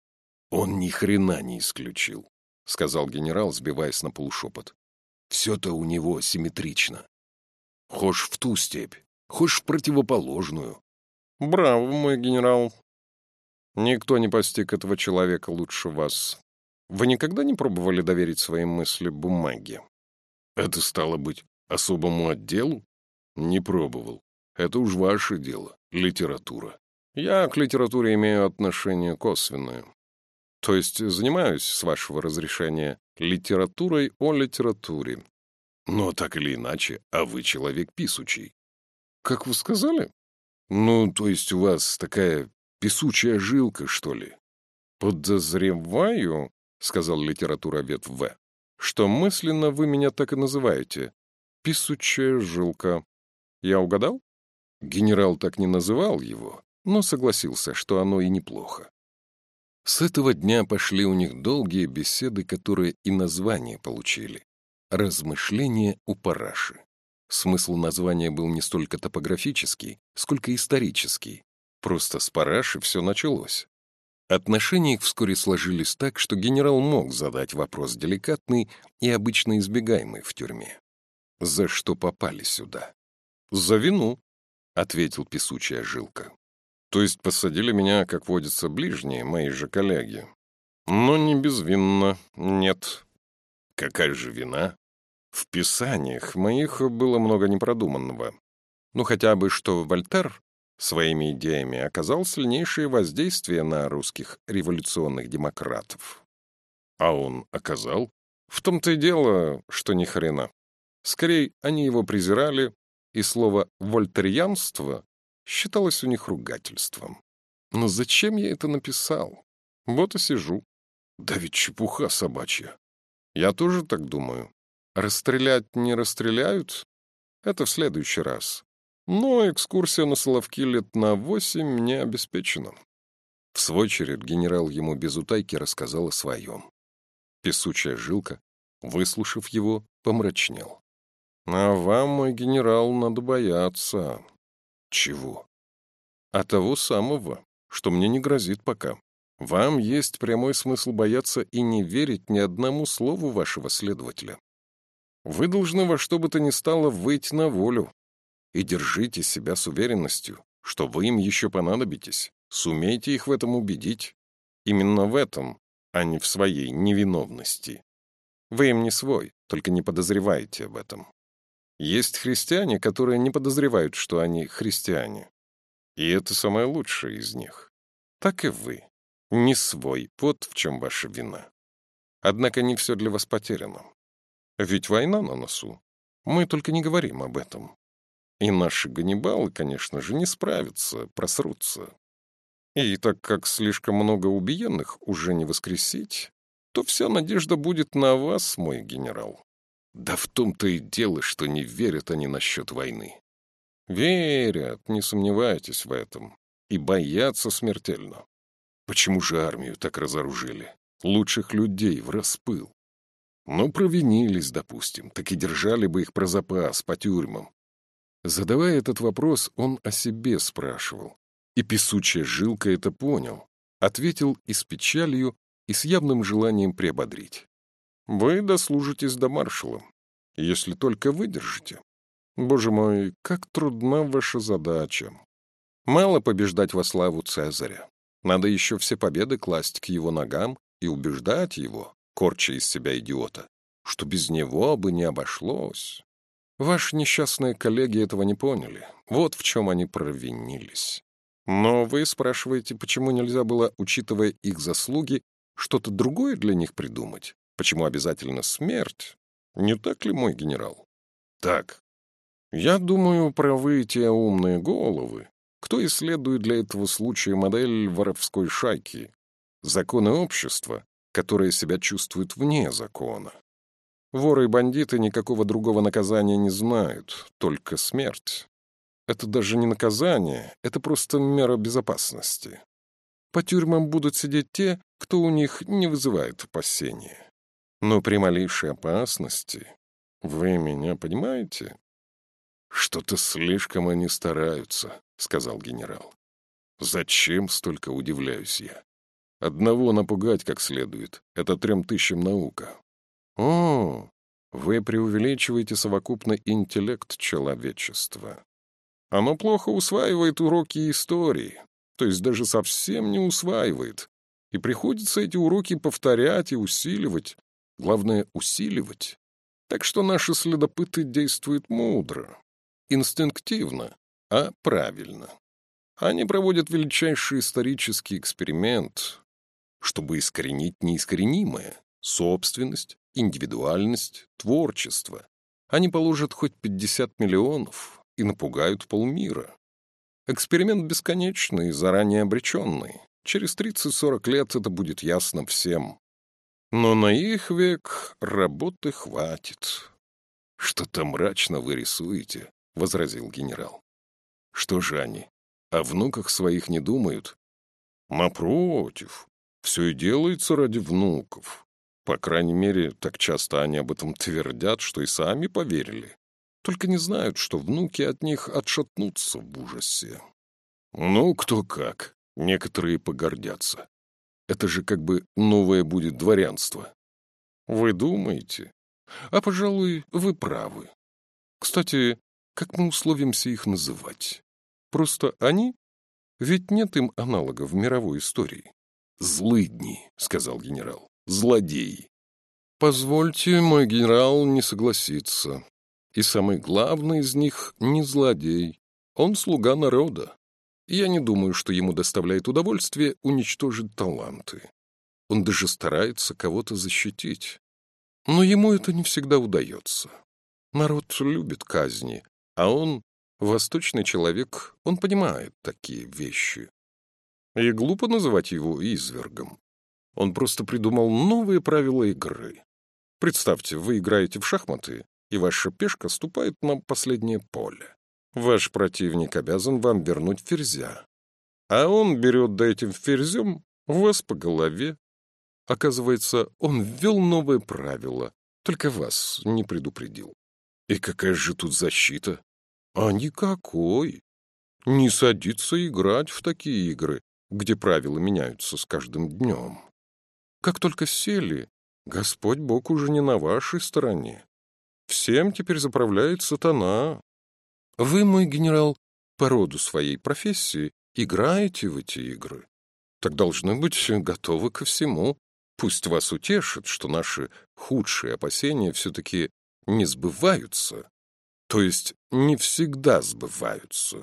«Он ни хрена не исключил», — сказал генерал, сбиваясь на полушепот. «Все-то у него симметрично. Хошь в ту степь, хошь в противоположную». «Браво, мой генерал. Никто не постиг этого человека лучше вас. Вы никогда не пробовали доверить свои мысли бумаге?» «Это стало быть особому отделу?» «Не пробовал. Это уж ваше дело, литература». «Я к литературе имею отношение косвенное. То есть занимаюсь, с вашего разрешения, литературой о литературе». «Но так или иначе, а вы человек писучий». «Как вы сказали?» «Ну, то есть у вас такая писучая жилка, что ли?» «Подозреваю, — сказал литературовед В., — что мысленно вы меня так и называете. Писучая жилка. Я угадал? Генерал так не называл его, но согласился, что оно и неплохо. С этого дня пошли у них долгие беседы, которые и название получили. «Размышления у параши». Смысл названия был не столько топографический, сколько исторический. Просто с параши все началось. Отношения их вскоре сложились так, что генерал мог задать вопрос деликатный и обычно избегаемый в тюрьме. «За что попали сюда?» «За вину», — ответил песучая жилка. «То есть посадили меня, как водятся, ближние, мои же коллеги. Но не безвинно, нет». «Какая же вина?» «В писаниях моих было много непродуманного. Ну, хотя бы что Вольтер своими идеями оказал сильнейшее воздействие на русских революционных демократов». «А он оказал?» «В том-то и дело, что ни хрена. Скорее, они его презирали, и слово «вольтерьянство» считалось у них ругательством. Но зачем я это написал? Вот и сижу». «Да ведь чепуха собачья». «Я тоже так думаю. Расстрелять не расстреляют? Это в следующий раз. Но экскурсия на Соловки лет на восемь мне обеспечена». В свой черед генерал ему без утайки рассказал о своем. Песучая жилка, выслушав его, помрачнел. «А вам, мой генерал, надо бояться». «Чего?» «А того самого, что мне не грозит пока. Вам есть прямой смысл бояться и не верить ни одному слову вашего следователя. Вы должны во что бы то ни стало выйти на волю. И держите себя с уверенностью, что вы им еще понадобитесь. Сумейте их в этом убедить. Именно в этом, а не в своей невиновности. Вы им не свой, только не подозреваете об этом. Есть христиане, которые не подозревают, что они христиане. И это самое лучшее из них. Так и вы. Не свой. Вот в чем ваша вина. Однако не все для вас потеряно. Ведь война на носу. Мы только не говорим об этом. И наши ганнибалы, конечно же, не справятся, просрутся. И так как слишком много убиенных уже не воскресить, то вся надежда будет на вас, мой генерал. Да в том-то и дело, что не верят они насчет войны. Верят, не сомневайтесь в этом. И боятся смертельно. Почему же армию так разоружили? Лучших людей в распыл. Ну, провинились, допустим, так и держали бы их про запас по тюрьмам. Задавая этот вопрос, он о себе спрашивал. И песучая жилка это понял. Ответил и с печалью, и с явным желанием приободрить. Вы дослужитесь до маршала, если только выдержите. Боже мой, как трудна ваша задача. Мало побеждать во славу Цезаря. Надо еще все победы класть к его ногам и убеждать его, корча из себя идиота, что без него бы не обошлось. Ваши несчастные коллеги этого не поняли. Вот в чем они провинились. Но вы спрашиваете, почему нельзя было, учитывая их заслуги, что-то другое для них придумать? Почему обязательно смерть? Не так ли, мой генерал? Так. Я думаю, правы те умные головы, кто исследует для этого случая модель воровской шайки, законы общества, которые себя чувствуют вне закона. Воры и бандиты никакого другого наказания не знают, только смерть. Это даже не наказание, это просто мера безопасности. По тюрьмам будут сидеть те, кто у них не вызывает опасения. Но при малейшей опасности, вы меня понимаете? Что-то слишком они стараются, сказал генерал. Зачем столько, удивляюсь я? Одного напугать как следует — это трем тысячам наука. О, вы преувеличиваете совокупный интеллект человечества. Оно плохо усваивает уроки истории, то есть даже совсем не усваивает. И приходится эти уроки повторять и усиливать. Главное — усиливать. Так что наши следопыты действуют мудро, инстинктивно, а правильно. Они проводят величайший исторический эксперимент, чтобы искоренить неискоренимое — собственность, индивидуальность, творчество. Они положат хоть пятьдесят миллионов и напугают полмира. Эксперимент бесконечный, заранее обреченный. Через тридцать-сорок лет это будет ясно всем. Но на их век работы хватит. Что-то мрачно вы рисуете, возразил генерал. Что же они, о внуках своих не думают? Напротив, все и делается ради внуков. По крайней мере, так часто они об этом твердят, что и сами поверили. Только не знают, что внуки от них отшатнутся в ужасе. Ну, кто как. Некоторые погордятся. Это же как бы новое будет дворянство. Вы думаете? А, пожалуй, вы правы. Кстати, как мы условимся их называть? Просто они? Ведь нет им аналога в мировой истории. «Злыдни», — сказал генерал, — «злодеи». Позвольте, мой генерал, не согласиться. И самый главный из них не злодей. Он слуга народа. Я не думаю, что ему доставляет удовольствие уничтожить таланты. Он даже старается кого-то защитить. Но ему это не всегда удается. Народ любит казни, а он, восточный человек, он понимает такие вещи. И глупо называть его извергом. Он просто придумал новые правила игры. Представьте, вы играете в шахматы, и ваша пешка ступает на последнее поле. Ваш противник обязан вам вернуть ферзя. А он берет да этим ферзем вас по голове. Оказывается, он ввел новое правило, только вас не предупредил. И какая же тут защита? А никакой. Не садиться играть в такие игры, где правила меняются с каждым днем. Как только сели, Господь Бог уже не на вашей стороне. Всем теперь заправляет сатана. Вы, мой генерал, по роду своей профессии играете в эти игры. Так должны быть готовы ко всему. Пусть вас утешит, что наши худшие опасения все-таки не сбываются. То есть не всегда сбываются.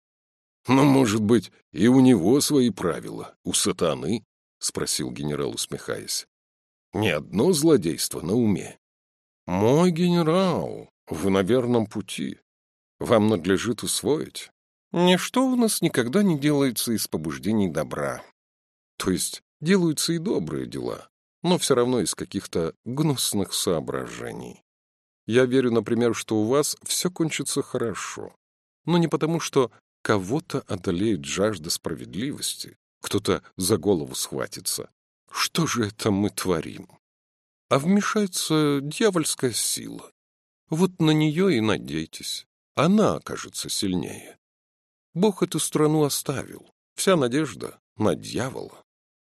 Но, может быть, и у него свои правила, у сатаны? — спросил генерал, усмехаясь. «Не одно злодейство на уме. Мой генерал, вы на верном пути. Вам надлежит усвоить. Ничто у нас никогда не делается из побуждений добра. То есть делаются и добрые дела, но все равно из каких-то гнусных соображений. Я верю, например, что у вас все кончится хорошо, но не потому, что кого-то одолеет жажда справедливости, кто-то за голову схватится. Что же это мы творим? А вмешается дьявольская сила. Вот на нее и надейтесь. Она окажется сильнее. Бог эту страну оставил. Вся надежда на дьявола.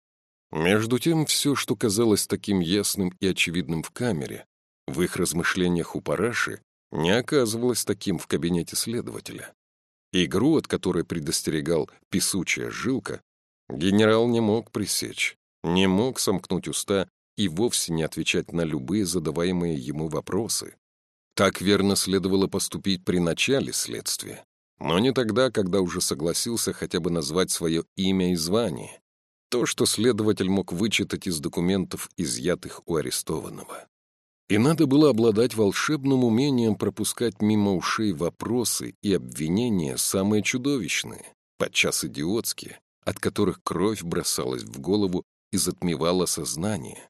Между тем, все, что казалось таким ясным и очевидным в камере, в их размышлениях у параши, не оказывалось таким в кабинете следователя. Игру, от которой предостерегал песучая жилка, генерал не мог пресечь, не мог сомкнуть уста и вовсе не отвечать на любые задаваемые ему вопросы. Так верно следовало поступить при начале следствия, но не тогда, когда уже согласился хотя бы назвать свое имя и звание, то, что следователь мог вычитать из документов, изъятых у арестованного. И надо было обладать волшебным умением пропускать мимо ушей вопросы и обвинения самые чудовищные, подчас идиотские, от которых кровь бросалась в голову и затмевала сознание.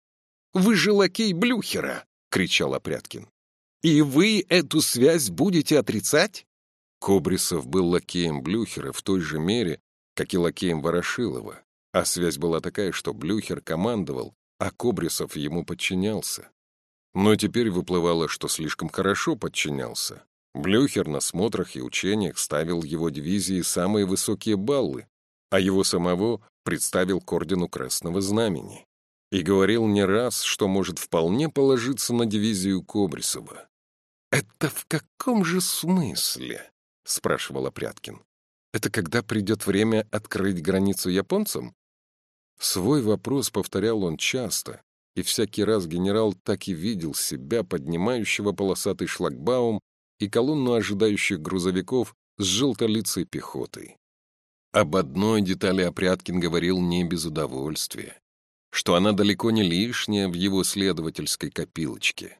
«Вы же лакей Блюхера!» — кричал Опряткин. «И вы эту связь будете отрицать?» Кобрисов был лакеем Блюхера в той же мере, как и лакеем Ворошилова, а связь была такая, что Блюхер командовал, а Кобрисов ему подчинялся. Но теперь выплывало, что слишком хорошо подчинялся. Блюхер на смотрах и учениях ставил его дивизии самые высокие баллы, а его самого представил к ордену Красного Знамени. И говорил не раз, что может вполне положиться на дивизию Кобрисова. «Это в каком же смысле?» — спрашивал Опряткин. «Это когда придет время открыть границу японцам?» Свой вопрос повторял он часто, и всякий раз генерал так и видел себя, поднимающего полосатый шлагбаум и колонну ожидающих грузовиков с желтолицей пехотой. Об одной детали Опряткин говорил не без удовольствия, что она далеко не лишняя в его следовательской копилочке.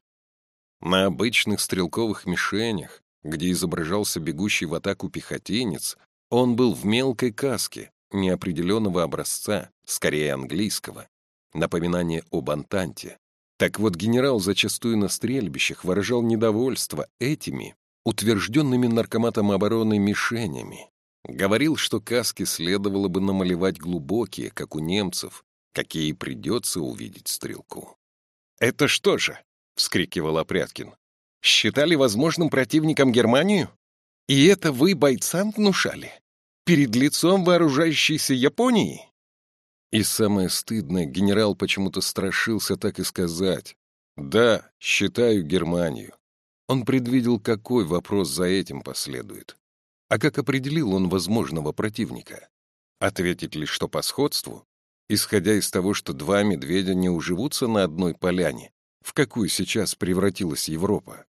На обычных стрелковых мишенях, где изображался бегущий в атаку пехотинец, он был в мелкой каске, неопределенного образца, скорее английского, напоминание об Антанте. Так вот, генерал зачастую на стрельбищах выражал недовольство этими утвержденными наркоматом обороны мишенями. Говорил, что каски следовало бы намалевать глубокие, как у немцев, какие придется увидеть стрелку. «Это что же?» — вскрикивал Опряткин. «Считали возможным противником Германию? И это вы бойцам внушали? Перед лицом вооружающейся Японии?» И самое стыдное, генерал почему-то страшился так и сказать. «Да, считаю Германию». Он предвидел, какой вопрос за этим последует. А как определил он возможного противника? Ответить лишь что по сходству? Исходя из того, что два медведя не уживутся на одной поляне, в какую сейчас превратилась Европа.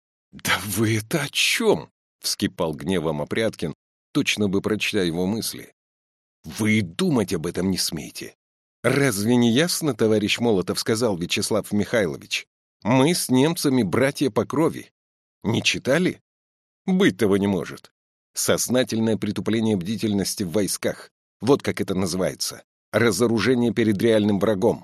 «Да вы это о чем?» — вскипал гневом Опряткин, точно бы прочтя его мысли. «Вы и думать об этом не смеете. Разве не ясно, товарищ Молотов сказал Вячеслав Михайлович? Мы с немцами братья по крови. Не читали? Быть того не может. Сознательное притупление бдительности в войсках. Вот как это называется. Разоружение перед реальным врагом».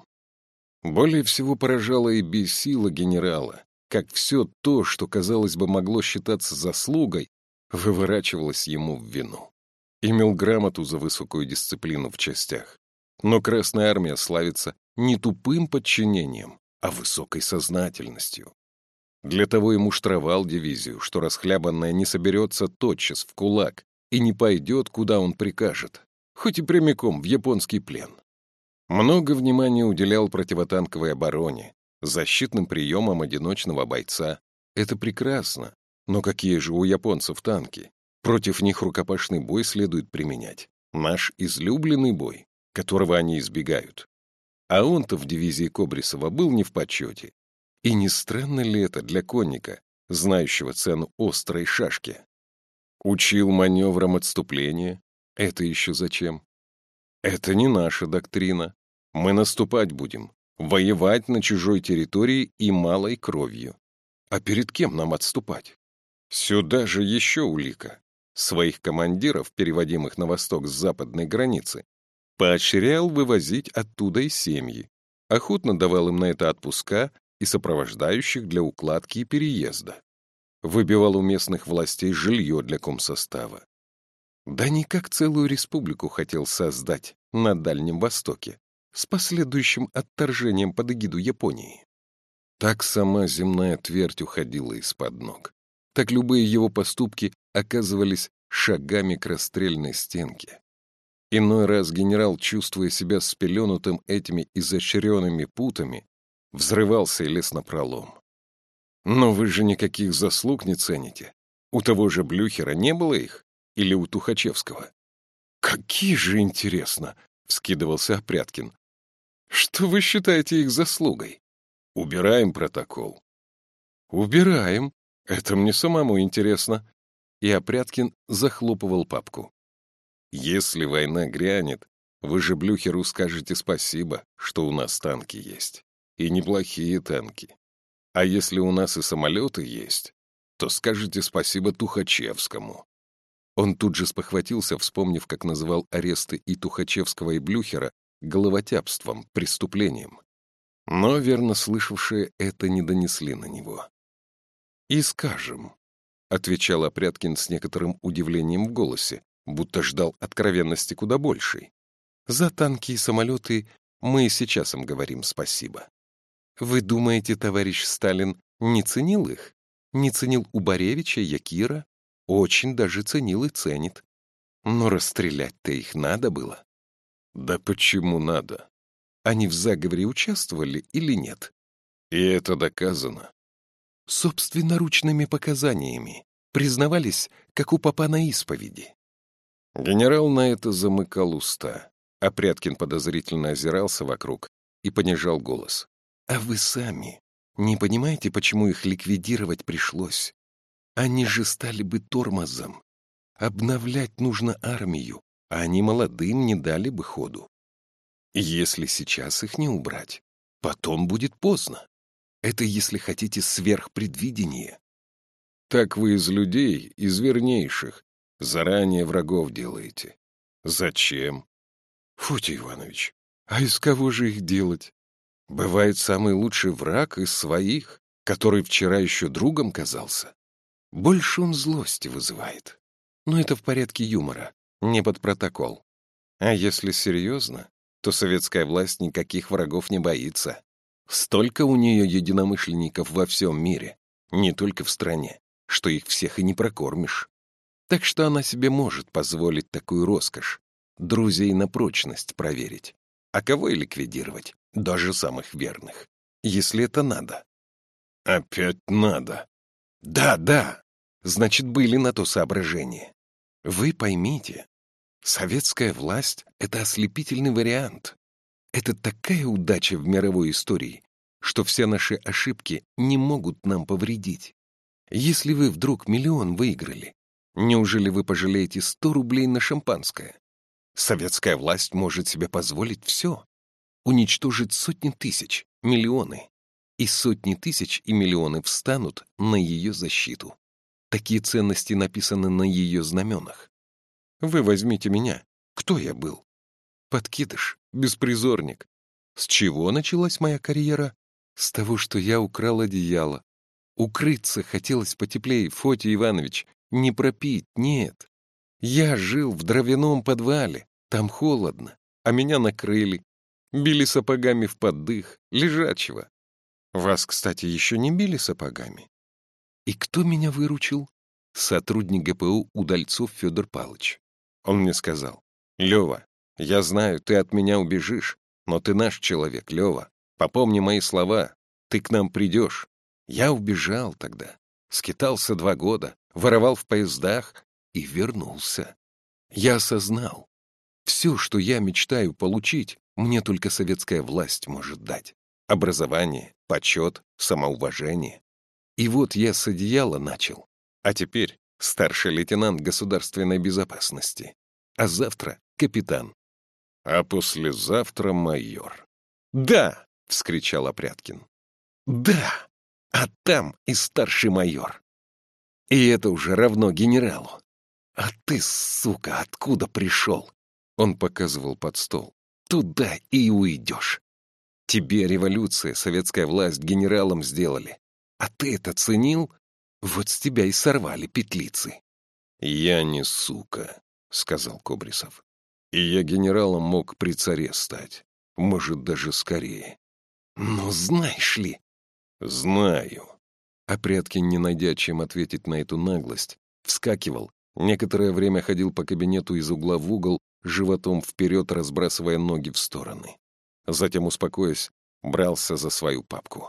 Более всего поражало и бесило генерала, как все то, что, казалось бы, могло считаться заслугой, выворачивалось ему в вину. Имел грамоту за высокую дисциплину в частях. Но Красная Армия славится не тупым подчинением, а высокой сознательностью. Для того и муштровал дивизию, что расхлябанная не соберется тотчас в кулак и не пойдет, куда он прикажет, хоть и прямиком в японский плен. Много внимания уделял противотанковой обороне, защитным приемам одиночного бойца. Это прекрасно, но какие же у японцев танки? Против них рукопашный бой следует применять. Наш излюбленный бой, которого они избегают. А он-то в дивизии Кобрисова был не в почете. И не странно ли это для конника, знающего цену острой шашки? Учил маневрам отступления. Это еще зачем? Это не наша доктрина. Мы наступать будем, воевать на чужой территории и малой кровью. А перед кем нам отступать? Сюда же еще улика. Своих командиров, переводимых на восток с западной границы, поощрял вывозить оттуда и семьи, охотно давал им на это отпуска и сопровождающих для укладки и переезда. Выбивал у местных властей жилье для комсостава. Да никак целую республику хотел создать на Дальнем Востоке с последующим отторжением под эгиду Японии. Так сама земная твердь уходила из-под ног. Так любые его поступки оказывались шагами к расстрельной стенке. Иной раз генерал, чувствуя себя спеленутым этими изощренными путами, взрывался и лез напролом. Но вы же никаких заслуг не цените. У того же Блюхера не было их? Или у Тухачевского? Какие же, интересно, — вскидывался Опряткин. Что вы считаете их заслугой? Убираем протокол. Убираем. Это мне самому интересно. И Опряткин захлопывал папку. Если война грянет, вы же Блюхеру скажете спасибо, что у нас танки есть. И неплохие танки. А если у нас и самолеты есть, то скажете спасибо Тухачевскому. Он тут же спохватился, вспомнив, как называл аресты и Тухачевского, и Блюхера головотяпством, преступлением. Но верно слышавшие это не донесли на него. «И скажем», — отвечал Опряткин с некоторым удивлением в голосе, будто ждал откровенности куда большей. «За танки и самолеты мы и сейчас им говорим спасибо. Вы думаете, товарищ Сталин не ценил их? Не ценил Убаревича, Якира? Очень даже ценил и ценит. Но расстрелять-то их надо было». «Да почему надо? Они в заговоре участвовали или нет?» «И это доказано». «Собственноручными показаниями. Признавались, как у попа на исповеди». Генерал на это замыкал уста. Опряткин подозрительно озирался вокруг и понижал голос. «А вы сами не понимаете, почему их ликвидировать пришлось? Они же стали бы тормозом. Обновлять нужно армию, а они молодым не дали бы ходу. Если сейчас их не убрать, потом будет поздно. Это, если хотите, сверхпредвидение. Так вы из людей, из вернейших, заранее врагов делаете. Зачем? Фотий Иванович, а из кого же их делать? Бывает самый лучший враг из своих, который вчера еще другом казался. Больше он злости вызывает. Но это в порядке юмора, не под протокол. А если серьезно, то советская власть никаких врагов не боится. Столько у нее единомышленников во всем мире, не только в стране, что их всех и не прокормишь. Так что она себе может позволить такую роскошь, друзей на прочность проверить, а кого и ликвидировать, даже самых верных, если это надо. Опять надо. Да, да, значит, были на то соображения. Вы поймите, советская власть — это ослепительный вариант. Это такая удача в мировой истории, что все наши ошибки не могут нам повредить. Если вы вдруг миллион выиграли, неужели вы пожалеете сто рублей на шампанское? Советская власть может себе позволить все. Уничтожить сотни тысяч, миллионы. И сотни тысяч и миллионы встанут на ее защиту. Такие ценности написаны на ее знаменах. Вы возьмите меня. Кто я был? Подкидыш, беспризорник. С чего началась моя карьера? С того, что я украл одеяло. Укрыться хотелось потеплее, Фотий Иванович. Не пропить, нет. Я жил в дровяном подвале, там холодно, а меня накрыли. Били сапогами в поддых, лежачего. Вас, кстати, еще не били сапогами. И кто меня выручил? Сотрудник ГПУ Удальцов Федор Павлович. Он мне сказал: «Лева, я знаю, ты от меня убежишь, но ты наш человек, Лева. Попомни мои слова, ты к нам придешь». Я убежал тогда, скитался два года, воровал в поездах и вернулся. Я осознал, все, что я мечтаю получить, мне только советская власть может дать. Образование, почет, самоуважение. И вот я с одеяла начал, а теперь старший лейтенант государственной безопасности, а завтра капитан. А послезавтра майор. «Да!» — вскричал Опряткин. «Да! А там и старший майор. И это уже равно генералу. А ты, сука, откуда пришел?» Он показывал под стол. «Туда и уйдешь. Тебе революция, советская власть генералом сделали. А ты это ценил? Вот с тебя и сорвали петлицы». «Я не сука», — сказал Кобрисов. «И я генералом мог при царе стать. Может, даже скорее». «Ну, знаешь ли...» «Знаю». Опряткин, не найдя чем ответить на эту наглость, вскакивал, некоторое время ходил по кабинету из угла в угол, животом вперед разбрасывая ноги в стороны. Затем, успокоясь, брался за свою папку.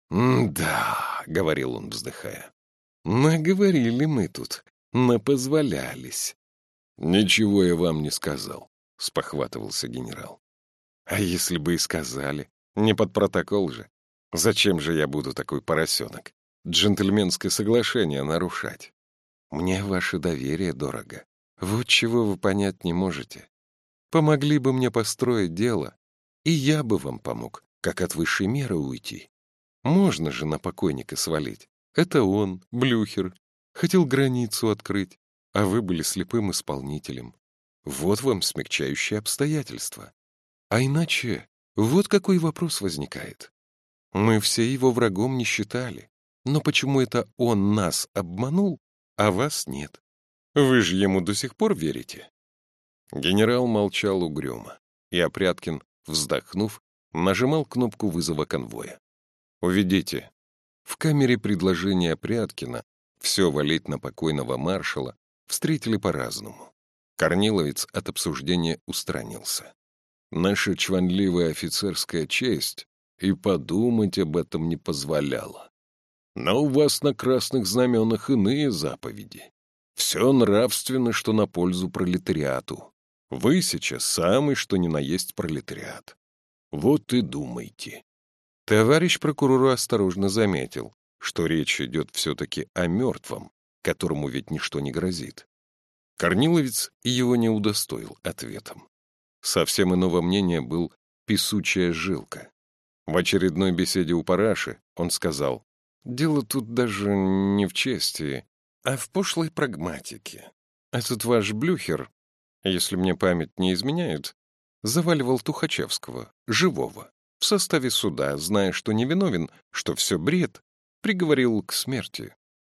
«Да», — говорил он, вздыхая, — «наговорили мы тут, напозволялись». «Ничего я вам не сказал», — спохватывался генерал. «А если бы и сказали? Не под протокол же. Зачем же я буду такой поросенок? Джентльменское соглашение нарушать. Мне ваше доверие дорого. Вот чего вы понять не можете. Помогли бы мне построить дело, и я бы вам помог, как от высшей меры уйти. Можно же на покойника свалить. Это он, Блюхер, хотел границу открыть, а вы были слепым исполнителем. Вот вам смягчающие обстоятельства. А иначе вот какой вопрос возникает. Мы все его врагом не считали, но почему это он нас обманул, а вас нет? Вы же ему до сих пор верите?» Генерал молчал угрюмо, и Опряткин, вздохнув, нажимал кнопку вызова конвоя. «Уведите». В камере предложения Опряткина все валить на покойного маршала встретили по-разному. Корниловец от обсуждения устранился. Наша чванливая офицерская честь и подумать об этом не позволяла. Но у вас на красных знаменах иные заповеди. Все нравственно, что на пользу пролетариату. Вы сейчас самый, что ни на есть пролетариат. Вот и думайте». Товарищ прокурор осторожно заметил, что речь идет все-таки о мертвом, которому ведь ничто не грозит. Корниловец его не удостоил ответом. Совсем иного мнения был песучая жилка. В очередной беседе у параши он сказал: «Дело тут даже не в чести, а в пошлой прагматике. Этот ваш Блюхер, если мне память не изменяет, заваливал Тухачевского, живого, в составе суда, зная, что невиновен, что все бред, приговорил к смерти.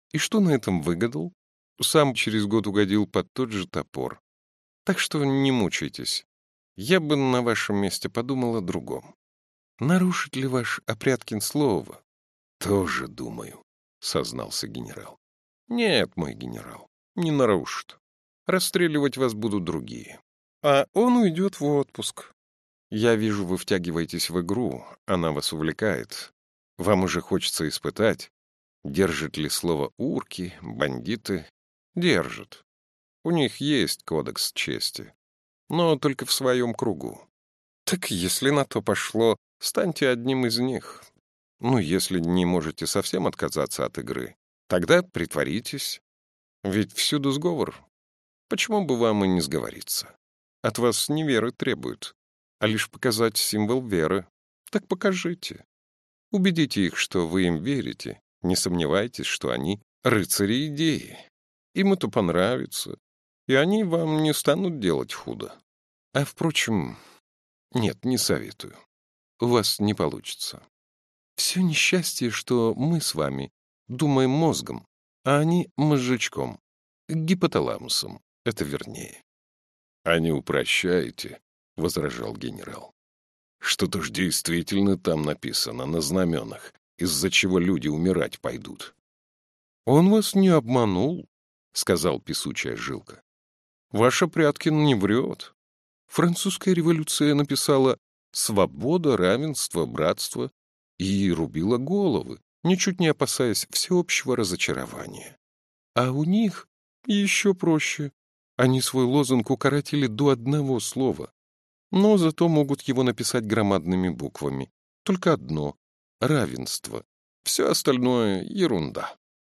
И что на этом выгадал? Сам через год угодил под тот же топор. Так что не мучайтесь. Я бы на вашем месте подумал о другом. Нарушит ли ваш Опряткин слово? Тоже думаю, сознался генерал. Нет, мой генерал, не нарушит. Расстреливать вас будут другие. А он уйдет в отпуск. Я вижу, вы втягиваетесь в игру, она вас увлекает. Вам уже хочется испытать, держит ли слово урки, бандиты. Держат. У них есть кодекс чести, но только в своем кругу. Так если на то пошло, станьте одним из них. Ну, если не можете совсем отказаться от игры, тогда притворитесь. Ведь всюду сговор. Почему бы вам и не сговориться? От вас не веры требуют, а лишь показать символ веры. Так покажите. Убедите их, что вы им верите. Не сомневайтесь, что они рыцари идеи. Им это понравится, и они вам не станут делать худо. А, впрочем, нет, не советую. У вас не получится. Все несчастье, что мы с вами думаем мозгом, а они мозжечком, гипоталамусом, это вернее. — А не упрощаете, — возражал генерал. — Что-то ж действительно там написано на знаменах, из-за чего люди умирать пойдут. — Он вас не обманул, — сказал песучая жилка. — Ваш Опряткин не врет. Французская революция написала «свобода, равенство, братство» и рубила головы, ничуть не опасаясь всеобщего разочарования. А у них еще проще. Они свой лозунг укоротили до одного слова, но зато могут его написать громадными буквами. Только одно — равенство. Все остальное — ерунда.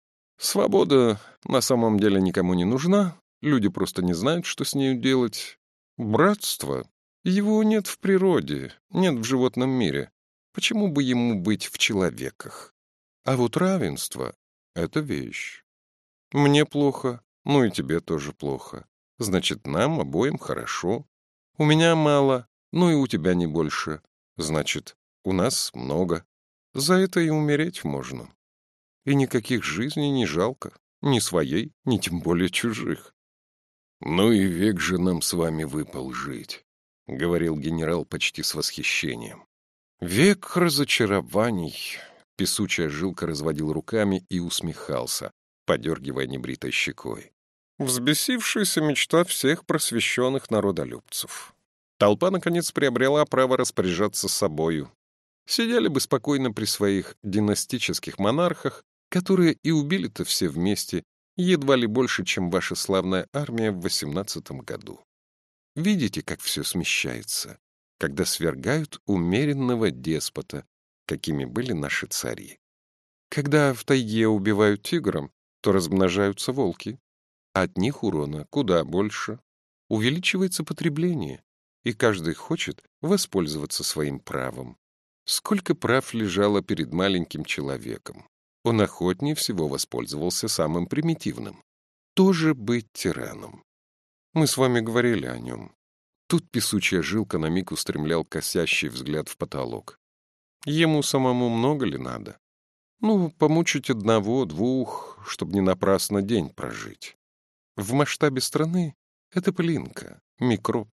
Свобода на самом деле никому не нужна, люди просто не знают, что с нею делать. Братство? Его нет в природе, нет в животном мире. Почему бы ему быть в человеках? А вот равенство — это вещь. Мне плохо, ну и тебе тоже плохо. Значит, нам обоим хорошо. У меня мало, ну и у тебя не больше. Значит, у нас много. За это и умереть можно. И никаких жизней не жалко, ни своей, ни тем более чужих. «Ну и век же нам с вами выпал жить», — говорил генерал почти с восхищением. «Век разочарований», — песучая жилка разводил руками и усмехался, подергивая небритой щекой. Взбесившаяся мечта всех просвещенных народолюбцев. Толпа, наконец, приобрела право распоряжаться собою. Сидели бы спокойно при своих династических монархах, которые и убили-то все вместе, едва ли больше, чем ваша славная армия в восемнадцатом году. Видите, как все смещается, когда свергают умеренного деспота, какими были наши цари. Когда в тайге убивают тигром, то размножаются волки. От них урона куда больше. Увеличивается потребление, и каждый хочет воспользоваться своим правом. Сколько прав лежало перед маленьким человеком. Он охотнее всего воспользовался самым примитивным. Тоже быть тираном. Мы с вами говорили о нем. Тут песучая жилка на миг устремлял косящий взгляд в потолок. Ему самому много ли надо? Ну, помучить одного, двух, чтобы не напрасно день прожить. В масштабе страны это пылинка, микроб.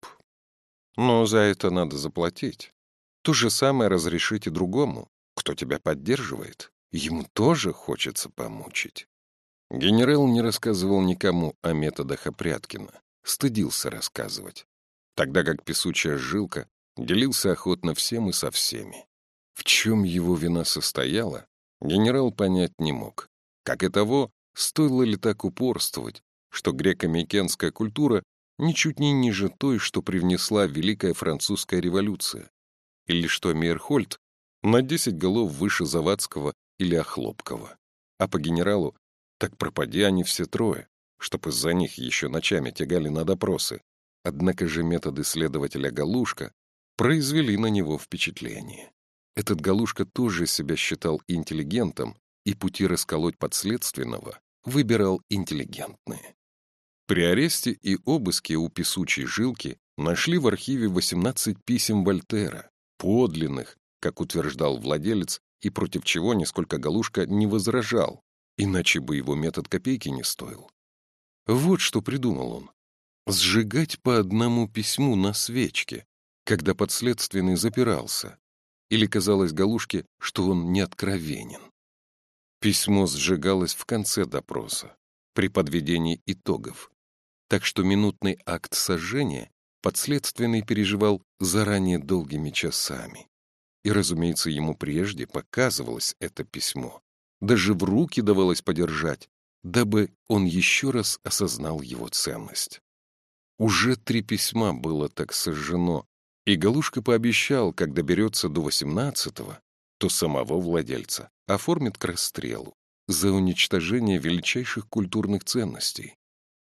Но за это надо заплатить. То же самое разрешите другому, кто тебя поддерживает. Ему тоже хочется помучить. Генерал не рассказывал никому о методах Опряткина, стыдился рассказывать, тогда как песучая жилка делился охотно всем и со всеми. В чем его вина состояла, генерал понять не мог. Как и того, стоило ли так упорствовать, что греко-микенская культура ничуть не ниже той, что привнесла Великая Французская революция, или что Мейерхольд на десять голов выше Завадского или Охлопкова, а по генералу так пропади они все трое, чтоб из-за них еще ночами тягали на допросы. Однако же методы следователя Галушка произвели на него впечатление. Этот Галушка тоже себя считал интеллигентом, и пути расколоть подследственного выбирал интеллигентные. При аресте и обыске у песучей жилки нашли в архиве восемнадцать писем Вольтера, подлинных, как утверждал владелец, и против чего нисколько Галушка не возражал, иначе бы его метод копейки не стоил. Вот что придумал он. Сжигать по одному письму на свечке, когда подследственный запирался, или казалось Галушке, что он неоткровенен. Письмо сжигалось в конце допроса, при подведении итогов, так что минутный акт сожжения подследственный переживал заранее долгими часами. И, разумеется, ему прежде показывалось это письмо, даже в руки давалось подержать, дабы он еще раз осознал его ценность. Уже три письма было так сожжено, и Галушка пообещал, как доберется до восемнадцатого, то самого владельца оформит к расстрелу за уничтожение величайших культурных ценностей.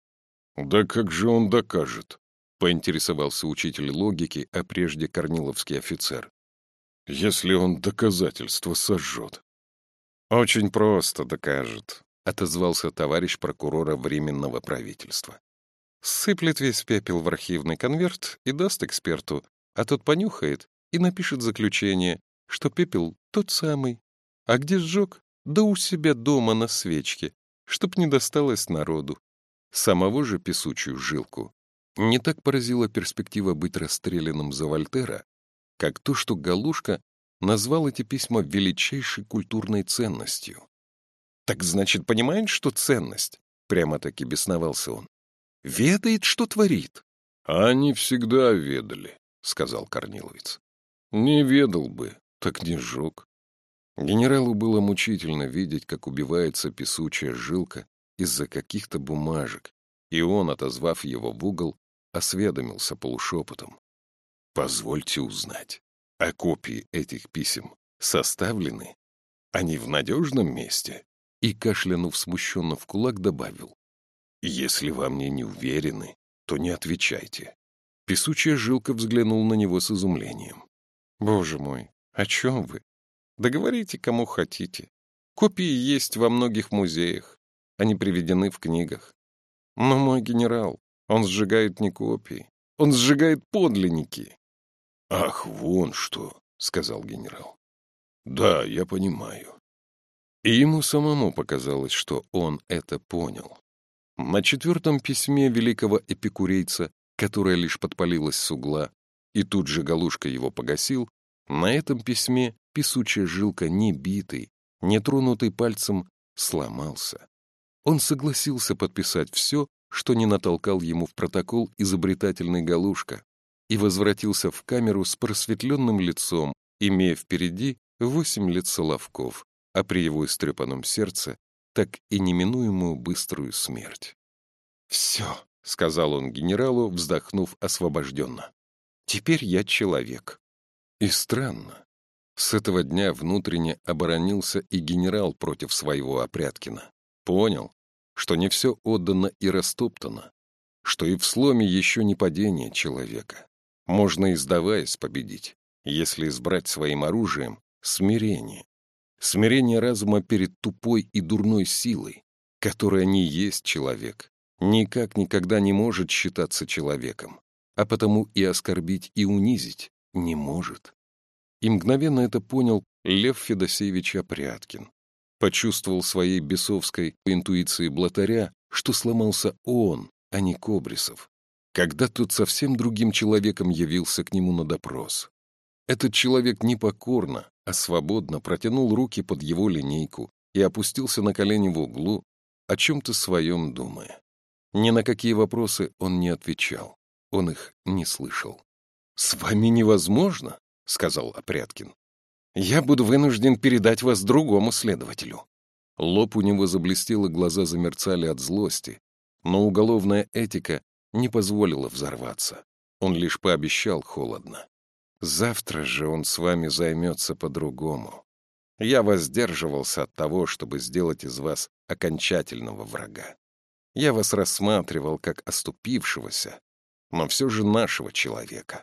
«Да как же он докажет?» — поинтересовался учитель логики, а прежде корниловский офицер. «Если он доказательства сожжет». «Очень просто докажет», — отозвался товарищ прокурора Временного правительства. «Сыплет весь пепел в архивный конверт и даст эксперту, а тот понюхает и напишет заключение, что пепел тот самый. А где сжег? Да у себя дома на свечке, чтоб не досталось народу. Самого же песучую жилку не так поразила перспектива быть расстрелянным за Вольтера, как то, что Галушка назвал эти письма величайшей культурной ценностью. «Так значит, понимает, что ценность?» — прямо-таки бесновался он. «Ведает, что творит». «Они всегда ведали», — сказал Корниловец. «Не ведал бы, так не сжег». Генералу было мучительно видеть, как убивается песучая жилка из-за каких-то бумажек, и он, отозвав его в угол, осведомился полушепотом. «Позвольте узнать, а копии этих писем составлены? Они в надежном месте?» И, кашлянув смущенно в кулак, добавил. «Если во мне не уверены, то не отвечайте». Песучая жилка взглянул на него с изумлением. «Боже мой, о чем вы? Да говорите, кому хотите. Копии есть во многих музеях. Они приведены в книгах. Но мой генерал, он сжигает не копии, он сжигает подлинники». «Ах, вон что», — сказал генерал. «Да, я понимаю». И ему самому показалось, что он это понял. На четвертом письме великого эпикурейца, которое лишь подпалилось с угла, и тут же Галушка его погасил, на этом письме песучая жилка, не битый, не тронутый пальцем, сломался. Он согласился подписать все, что не натолкал ему в протокол изобретательный Галушка, и возвратился в камеру с просветленным лицом, имея впереди восемь лет соловков, а при его истрепанном сердце так и неминуемую быструю смерть. «Все», — сказал он генералу, вздохнув освобожденно. «Теперь я человек». И странно. С этого дня внутренне оборонился и генерал против своего Опряткина. Понял, что не все отдано и растоптано, что и в сломе еще не падение человека. Можно и сдаваясь победить, если избрать своим оружием смирение. Смирение разума перед тупой и дурной силой, которая не есть человек, никак никогда не может считаться человеком, а потому и оскорбить, и унизить не может. И мгновенно это понял Лев Федосеевич Опряткин. Почувствовал своей бесовской интуицией блатаря, что сломался он, а не Кобрисов, когда тот совсем другим человеком явился к нему на допрос. Этот человек не покорно, а свободно протянул руки под его линейку и опустился на колени в углу, о чем-то своем думая. Ни на какие вопросы он не отвечал, он их не слышал. «С вами невозможно», — сказал Опряткин. «Я буду вынужден передать вас другому следователю». Лоб у него заблестел, и глаза замерцали от злости, но уголовная этика не позволила взорваться. Он лишь пообещал холодно. «Завтра же он с вами займется по-другому. Я воздерживался от того, чтобы сделать из вас окончательного врага. Я вас рассматривал как оступившегося, но все же нашего человека.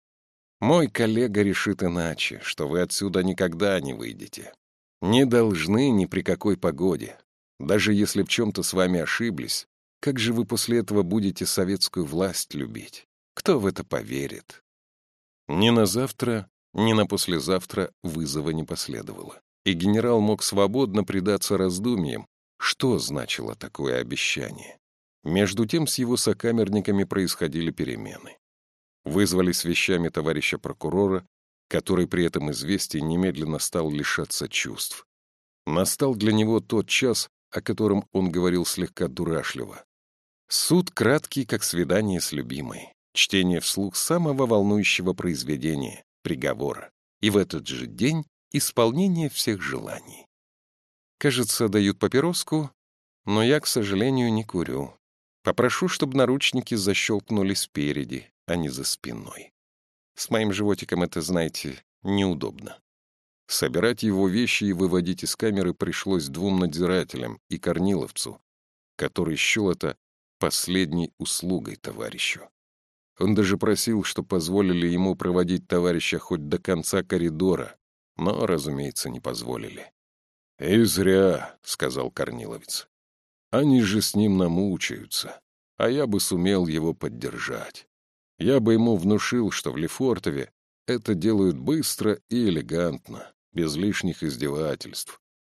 Мой коллега решит иначе, что вы отсюда никогда не выйдете. Не должны ни при какой погоде. Даже если в чем-то с вами ошиблись, как же вы после этого будете советскую власть любить? Кто в это поверит?» Ни на завтра, ни на послезавтра вызова не последовало, и генерал мог свободно предаться раздумьям, Что значило такое обещание? Между тем с его сокамерниками происходили перемены. Вызвали с вещами товарища прокурора, который при этом известии немедленно стал лишаться чувств. Настал для него тот час, о котором он говорил слегка дурашливо. Суд краткий, как свидание с любимой, чтение вслух самого волнующего произведения, приговора, и в этот же день исполнение всех желаний. Кажется, дают папироску, но я, к сожалению, не курю. Попрошу, чтобы наручники защелкнули спереди, а не за спиной. С моим животиком это, знаете, неудобно. Собирать его вещи и выводить из камеры пришлось двум надзирателям и корниловцу, который счел это последней услугой товарищу. Он даже просил, чтобы позволили ему проводить товарища хоть до конца коридора, но, разумеется, не позволили. «И зря», — сказал корниловец. «Они же с ним намучаются, а я бы сумел его поддержать. Я бы ему внушил, что в Лефортове это делают быстро и элегантно, без лишних издевательств».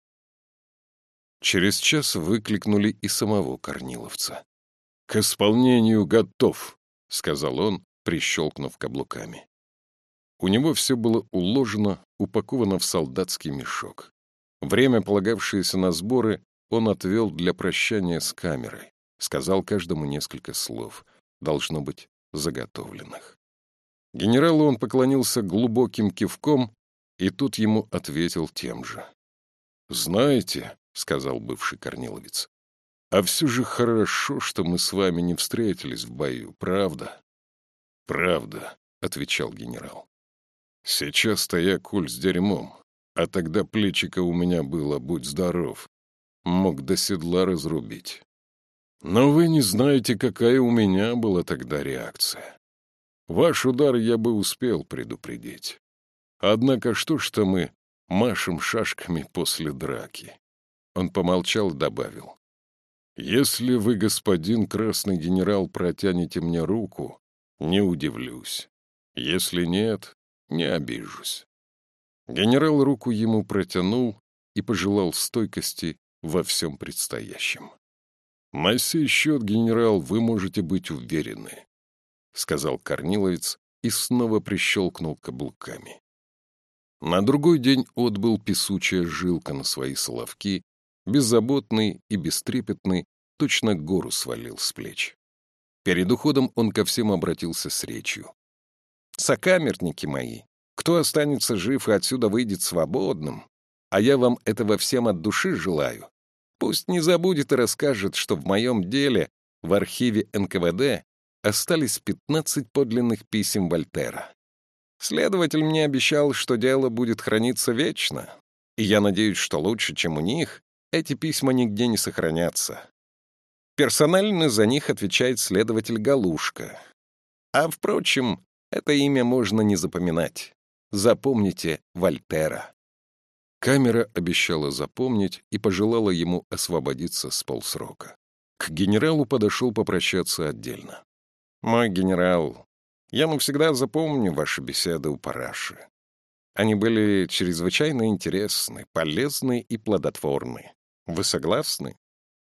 Через час выкликнули и самого корниловца. «К исполнению готов», — сказал он, прищелкнув каблуками. У него все было уложено, упаковано в солдатский мешок. Время, полагавшееся на сборы, он отвел для прощания с камерой. Сказал каждому несколько слов, должно быть, заготовленных. Генералу он поклонился глубоким кивком, и тут ему ответил тем же. «Знаете, — сказал бывший корниловец, — а все же хорошо, что мы с вами не встретились в бою, правда?» «Правда», — отвечал генерал. «Сейчас-то я куль с дерьмом, а тогда плечико у меня было, будь здоров, мог до седла разрубить. Но вы не знаете, какая у меня была тогда реакция. Ваш удар я бы успел предупредить. Однако что ж-то мы машем шашками после драки?» Он помолчал и добавил. «Если вы, господин красный генерал, протянете мне руку, не удивлюсь. Если нет, не обижусь». Генерал руку ему протянул и пожелал стойкости во всем предстоящем. «На сей счет, генерал, вы можете быть уверены», — сказал корниловец и снова прищелкнул каблуками. На другой день отбыл песучая жилка на свои соловки, беззаботный и бестрепетный, точно гору свалил с плеч. Перед уходом он ко всем обратился с речью. «Сокамерники мои, кто останется жив и отсюда выйдет свободным, а я вам этого всем от души желаю, пусть не забудет и расскажет, что в моем деле в архиве эн ка вэ дэ остались пятнадцать подлинных писем Вольтера. Следователь мне обещал, что дело будет храниться вечно, и я надеюсь, что лучше, чем у них, эти письма нигде не сохранятся. Персонально за них отвечает следователь Галушка. А, впрочем, это имя можно не запоминать. Запомните Вольтера». Камера обещала запомнить и пожелала ему освободиться с полсрока. К генералу подошел попрощаться отдельно. «Мой генерал, я навсегда запомню ваши беседы у параши. Они были чрезвычайно интересны, полезны и плодотворны. Вы согласны?»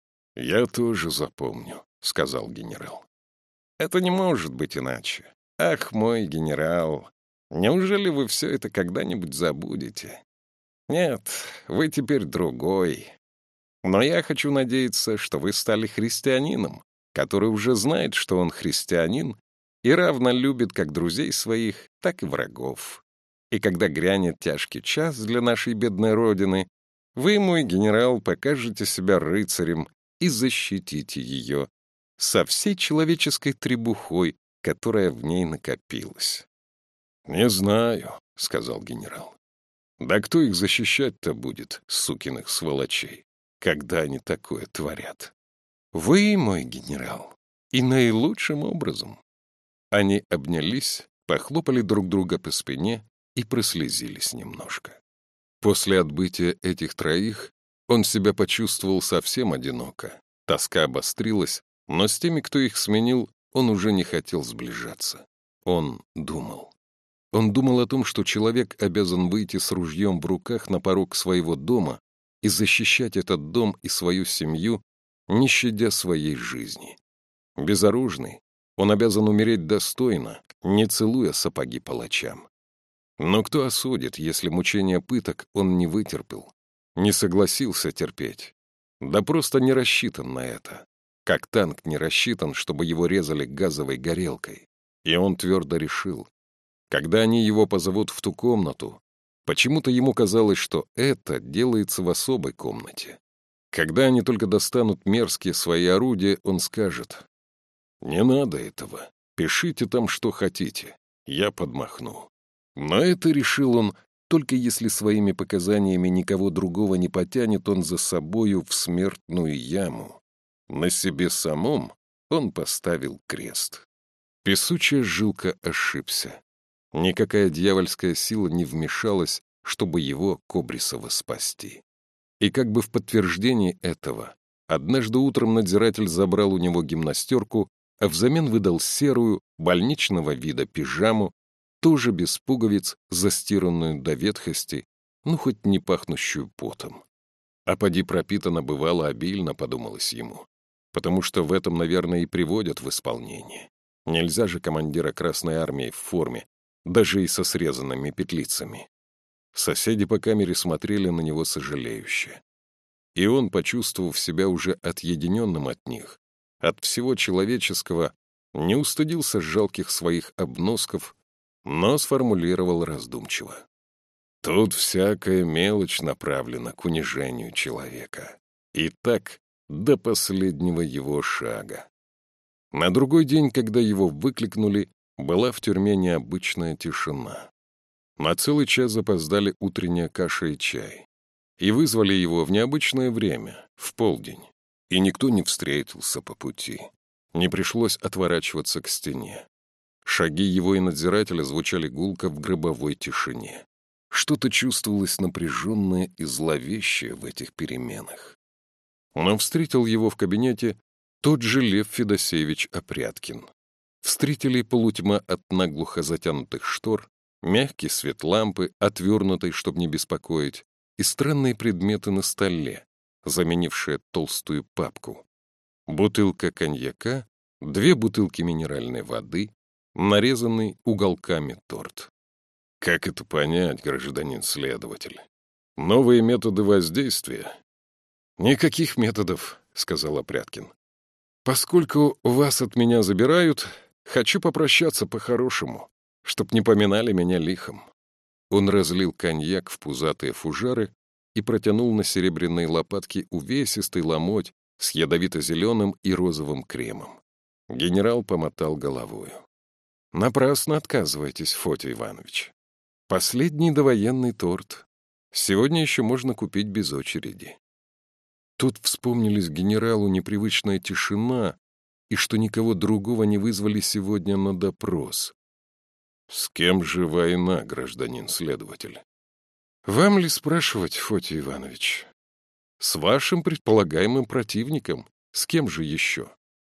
«Я тоже запомню», — сказал генерал. «Это не может быть иначе. Ах, мой генерал, неужели вы все это когда-нибудь забудете? Нет, вы теперь другой. Но я хочу надеяться, что вы стали христианином, который уже знает, что он христианин, и равно любит как друзей своих, так и врагов. И когда грянет тяжкий час для нашей бедной родины, вы, мой генерал, покажете себя рыцарем и защитите ее со всей человеческой требухой, которая в ней накопилась». «Не знаю», — сказал генерал. «Да кто их защищать-то будет, сукиных сволочей, когда они такое творят?» «Вы, мой генерал, и наилучшим образом». Они обнялись, похлопали друг друга по спине и прослезились немножко. После отбытия этих троих он себя почувствовал совсем одиноко. Тоска обострилась, но с теми, кто их сменил, он уже не хотел сближаться. Он думал. Он думал о том, что человек обязан выйти с ружьем в руках на порог своего дома и защищать этот дом и свою семью, не щадя своей жизни. Безоружный, он обязан умереть достойно, не целуя сапоги палачам. Но кто осудит, если мучения пыток он не вытерпел, не согласился терпеть? Да просто не рассчитан на это. Как танк не рассчитан, чтобы его резали газовой горелкой. И он твердо решил, когда они его позовут в ту комнату, почему-то ему казалось, что это делается в особой комнате. Когда они только достанут мерзкие свои орудия, он скажет: «Не надо этого, пишите там, что хотите, я подмахну». Но это решил он, только если своими показаниями никого другого не потянет он за собою в смертную яму. На себе самом он поставил крест. Песучая жилка ошибся. Никакая дьявольская сила не вмешалась, чтобы его, Кобрисова, спасти. И как бы в подтверждении этого, однажды утром надзиратель забрал у него гимнастерку, а взамен выдал серую, больничного вида пижаму, тоже без пуговиц, застиранную до ветхости, ну хоть не пахнущую потом. А поди пропитана бывало обильно, подумалось ему, потому что в этом, наверное, и приводят в исполнение. Нельзя же командира Красной Армии в форме, даже и со срезанными петлицами. Соседи по камере смотрели на него сожалеюще. И он, почувствовав себя уже отъединенным от них, от всего человеческого, не устыдился жалких своих обносков, но сформулировал раздумчиво: тут всякая мелочь направлена к унижению человека. И так до последнего его шага. На другой день, когда его выкликнули, была в тюрьме необычная тишина. На целый час запоздали утренняя каша и чай. И вызвали его в необычное время, в полдень. И никто не встретился по пути. Не пришлось отворачиваться к стене. Шаги его и надзирателя звучали гулко в гробовой тишине. Что-то чувствовалось напряженное и зловещее в этих переменах. Но встретил его в кабинете тот же Лев Федосеевич Опряткин. Встретили полутьма от наглухо затянутых штор, мягкий свет лампы, отвернутой, чтобы не беспокоить, и странные предметы на столе, заменившие толстую папку. Бутылка коньяка, две бутылки минеральной воды, нарезанный уголками торт. Как это понять, гражданин следователь? Новые методы воздействия? Никаких методов, сказал Опряткин. Поскольку вас от меня забирают, хочу попрощаться по-хорошему, чтоб не поминали меня лихом. Он разлил коньяк в пузатые фужары и протянул на серебряной лопатке увесистый ломоть с ядовито-зеленым и розовым кремом. Генерал помотал головою. Напрасно отказываетесь, Фотий Иванович. Последний довоенный торт. Сегодня еще можно купить без очереди. Тут вспомнились генералу непривычная тишина и что никого другого не вызвали сегодня на допрос. С кем же война, гражданин следователь? Вам ли спрашивать, Фотий Иванович? С вашим предполагаемым противником. С кем же еще?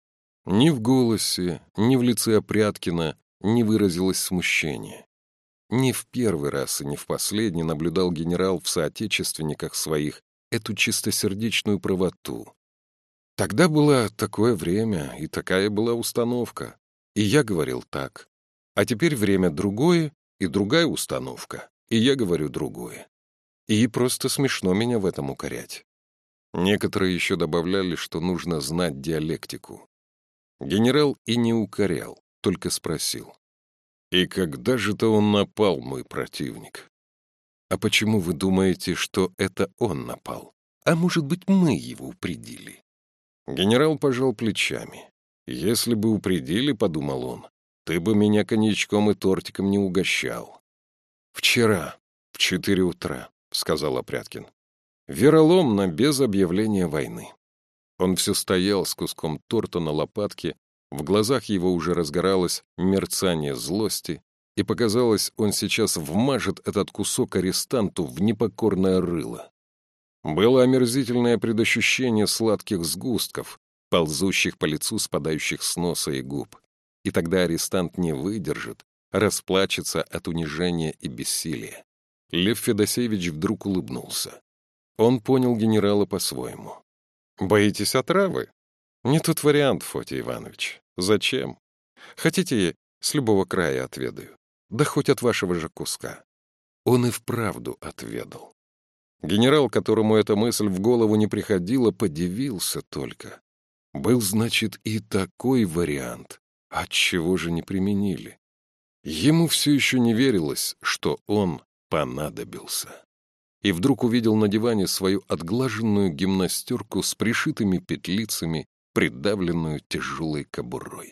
Ни в голосе, ни в лице Опряткина не выразилось смущение. Не в первый раз и не в последний наблюдал генерал в соотечественниках своих эту чистосердечную правоту. Тогда было такое время, и такая была установка. И я говорил так. А теперь время другое, и другая установка, и я говорю другое. И просто смешно меня в этом укорять. Некоторые еще добавляли, что нужно знать диалектику. Генерал и не укорял, только спросил. И когда же-то он напал, мой противник? А почему вы думаете, что это он напал? А может быть, мы его упредили? Генерал пожал плечами. Если бы упредили, подумал он, ты бы меня коньячком и тортиком не угощал. Вчера, в четыре утра, сказал Опряткин. Вероломно, без объявления войны. Он все стоял с куском торта на лопатке, в глазах его уже разгоралось мерцание злости, и показалось, он сейчас вмажет этот кусок арестанту в непокорное рыло. Было омерзительное предощущение сладких сгустков, ползущих по лицу, спадающих с носа и губ. И тогда арестант не выдержит, расплачется от унижения и бессилия. Лев Федосеевич вдруг улыбнулся. Он понял генерала по-своему. «Боитесь отравы? Не тот вариант, Фотий Иванович. Зачем? Хотите, с любого края отведаю? Да хоть от вашего же куска». Он и вправду отведал. Генерал, которому эта мысль в голову не приходила, подивился только. Был, значит, и такой вариант. Отчего же не применили? Ему все еще не верилось, что он понадобился. И вдруг увидел на диване свою отглаженную гимнастерку с пришитыми петлицами, придавленную тяжелой кобурой.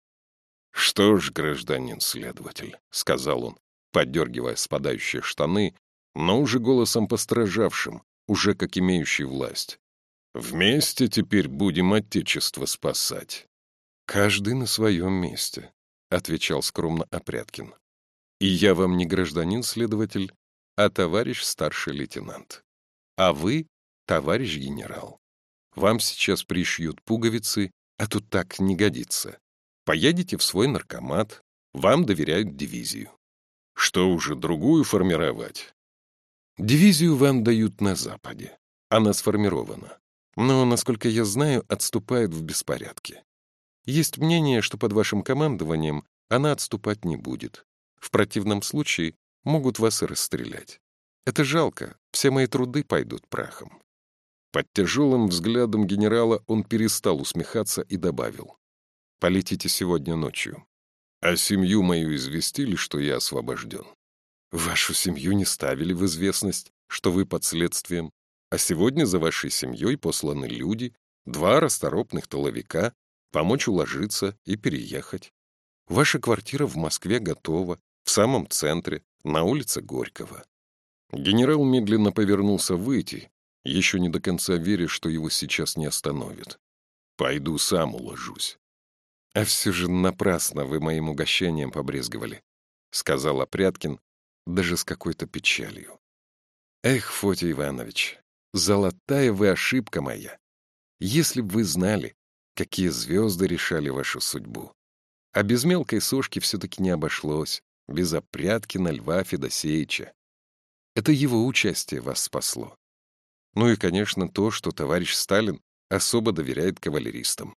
«Что ж, гражданин следователь», — сказал он, подергивая спадающие штаны, но уже голосом постражавшим, уже как имеющий власть. «Вместе теперь будем Отечество спасать». «Каждый на своем месте», — отвечал скромно Опряткин. «И я вам не гражданин следователь, а товарищ старший лейтенант. А вы — товарищ генерал. Вам сейчас пришьют пуговицы, а тут так не годится. Поедете в свой наркомат, вам доверяют дивизию». «Что уже, другую формировать?» «Дивизию вам дают на Западе. Она сформирована. Но, насколько я знаю, отступает в беспорядке. Есть мнение, что под вашим командованием она отступать не будет. В противном случае могут вас и расстрелять. Это жалко, все мои труды пойдут прахом». Под тяжелым взглядом генерала он перестал усмехаться и добавил: «Полетите сегодня ночью. А семью мою известили, что я освобожден?» «Вашу семью не ставили в известность, что вы под следствием. А сегодня за вашей семьей посланы люди, два расторопных тыловика, помочь уложиться и переехать. Ваша квартира в Москве готова, в самом центре, на улице Горького». Генерал медленно повернулся выйти, еще не до конца веря, что его сейчас не остановит. «Пойду сам уложусь». «А все же напрасно вы моим угощением побрезговали», — сказал Опряткин, даже с какой-то печалью. «Эх, Фотий Иванович, золотая вы ошибка моя. Если б вы знали, какие звезды решали вашу судьбу. А без мелкой сошки все-таки не обошлось, без Опряткина Льва Федосеевича. Это его участие вас спасло. Ну и, конечно, то, что товарищ Сталин особо доверяет кавалеристам».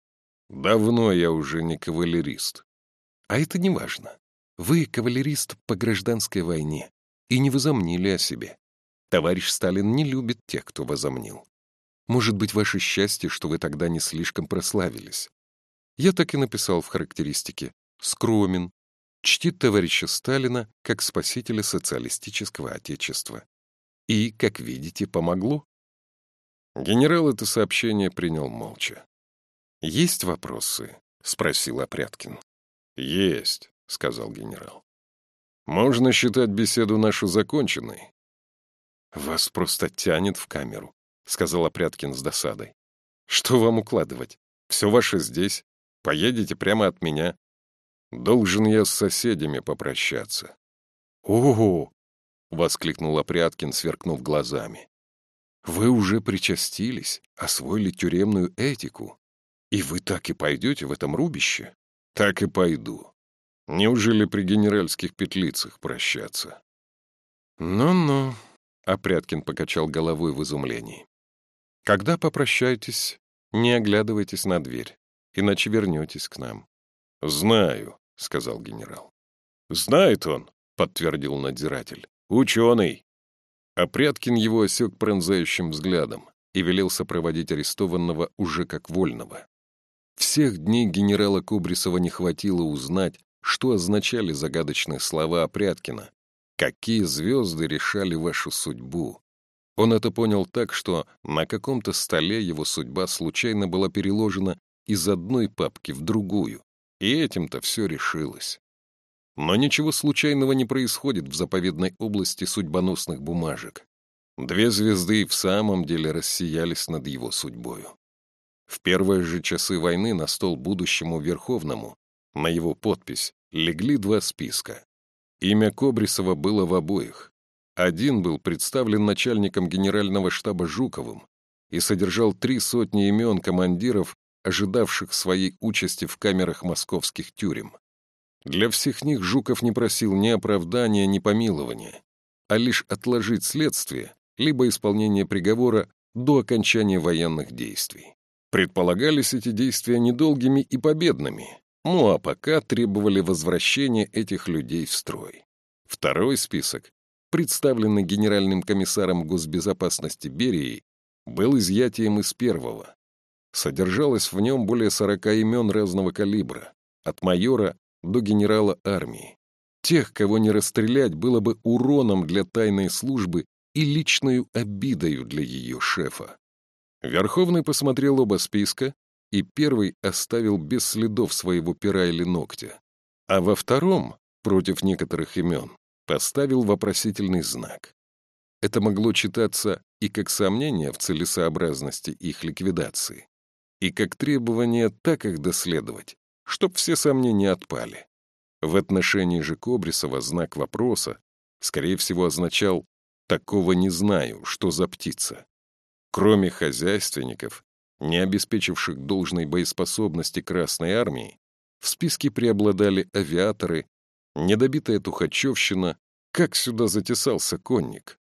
«Давно я уже не кавалерист». «А это не важно. Вы кавалерист по гражданской войне и не возомнили о себе. Товарищ Сталин не любит тех, кто возомнил. Может быть, ваше счастье, что вы тогда не слишком прославились. Я так и написал в характеристике: скромен, чтит товарища Сталина как спасителя социалистического отечества. И, как видите, помогло». Генерал это сообщение принял молча. «Есть вопросы?» — спросил Опряткин. «Есть», — сказал генерал. «Можно считать беседу нашу законченной». «Вас просто тянет в камеру», — сказал Опряткин с досадой. «Что вам укладывать? Все ваше здесь. Поедете прямо от меня». «Должен я с соседями попрощаться». «Ого!» — воскликнул Опряткин, сверкнув глазами. «Вы уже причастились, освоили тюремную этику. И вы так и пойдете в этом рубище?» «Так и пойду. Неужели при генеральских петлицах прощаться?» «Ну-ну», — Опряткин покачал головой в изумлении. «Когда попрощаетесь, не оглядывайтесь на дверь, иначе вернетесь к нам». «Знаю», — сказал генерал. «Знает он», — подтвердил надзиратель. «Ученый». Опряткин его осек пронзающим взглядом и велел сопроводить арестованного уже как вольного. Всех дней генерала Кобрисова не хватило узнать, что означали загадочные слова Опряткина. «Какие звезды решали вашу судьбу?» Он это понял так, что на каком-то столе его судьба случайно была переложена из одной папки в другую, и этим-то все решилось. Но ничего случайного не происходит в заповедной области судьбоносных бумажек. Две звезды в самом деле рассиялись над его судьбою. В первые же часы войны на стол будущему Верховному, на его подпись, легли два списка. Имя Кобрисова было в обоих. Один был представлен начальником генерального штаба Жуковым и содержал три сотни имен командиров, ожидавших своей участи в камерах московских тюрем. Для всех них Жуков не просил ни оправдания, ни помилования, а лишь отложить следствие либо исполнение приговора до окончания военных действий. Предполагались эти действия недолгими и победными, ну а пока требовали возвращения этих людей в строй. Второй список, представленный генеральным комиссаром госбезопасности Берией, был изъятием из первого. Содержалось в нем более сорока имен разного калибра, от майора до генерала армии. Тех, кого не расстрелять, было бы уроном для тайной службы и личною обидою для ее шефа. Верховный посмотрел оба списка и первый оставил без следов своего пера или ногтя, а во втором, против некоторых имен, поставил вопросительный знак. Это могло читаться и как сомнение в целесообразности их ликвидации, и как требование так их доследовать, чтоб все сомнения отпали. В отношении же Кобрисова знак вопроса, скорее всего, означал «такого не знаю, что за птица». Кроме хозяйственников, не обеспечивших должной боеспособности Красной Армии, в списке преобладали авиаторы, недобитая тухачевщина, как сюда затесался конник.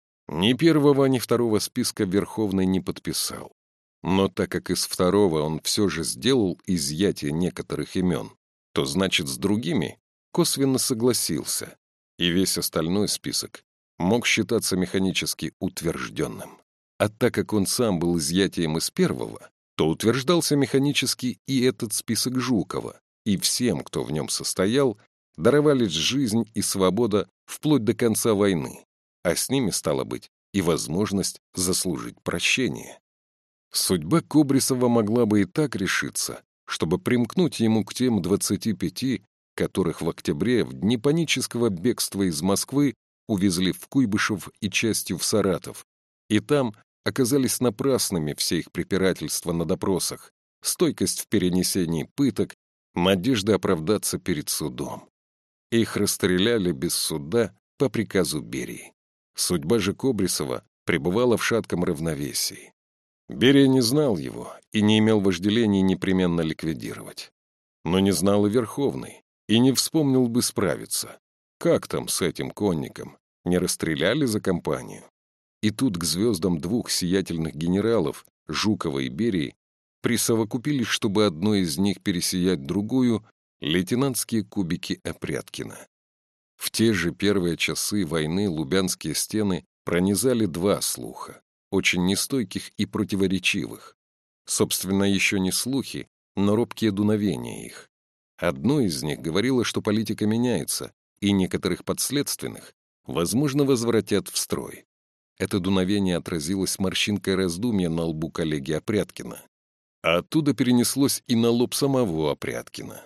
Ни первого, ни второго списка Верховный не подписал. Но так как из второго он все же сделал изъятие некоторых имен, то значит с другими косвенно согласился, и весь остальной список мог считаться механически утвержденным. А так как он сам был изъятием из первого, то утверждался механически и этот список Жукова, и всем, кто в нем состоял, даровались жизнь и свобода вплоть до конца войны, а с ними, стало быть, и возможность заслужить прощение. Судьба Кобрисова могла бы и так решиться, чтобы примкнуть ему к тем двадцати пяти, которых в октябре в дни панического бегства из Москвы увезли в Куйбышев и частью в Саратов, и там оказались напрасными все их препирательства на допросах, стойкость в перенесении пыток, надежда оправдаться перед судом. Их расстреляли без суда по приказу Берии. Судьба же Кобрисова пребывала в шатком равновесии. Берия не знал его и не имел вожделения непременно ликвидировать. Но не знал и Верховный, и не вспомнил бы справиться. Как там с этим конником? Не расстреляли за компанию? И тут к звездам двух сиятельных генералов, Жукова и Берии, присовокупились, чтобы одной из них пересиять другую, лейтенантские кубики Опряткина. В те же первые часы войны лубянские стены пронизали два слуха, очень нестойких и противоречивых. Собственно, еще не слухи, но робкие дуновения их. Одно из них говорило, что политика меняется, и некоторых подследственных, возможно, возвратят в строй. Это дуновение отразилось морщинкой раздумья на лбу коллеги Опряткина, а оттуда перенеслось и на лоб самого Опряткина.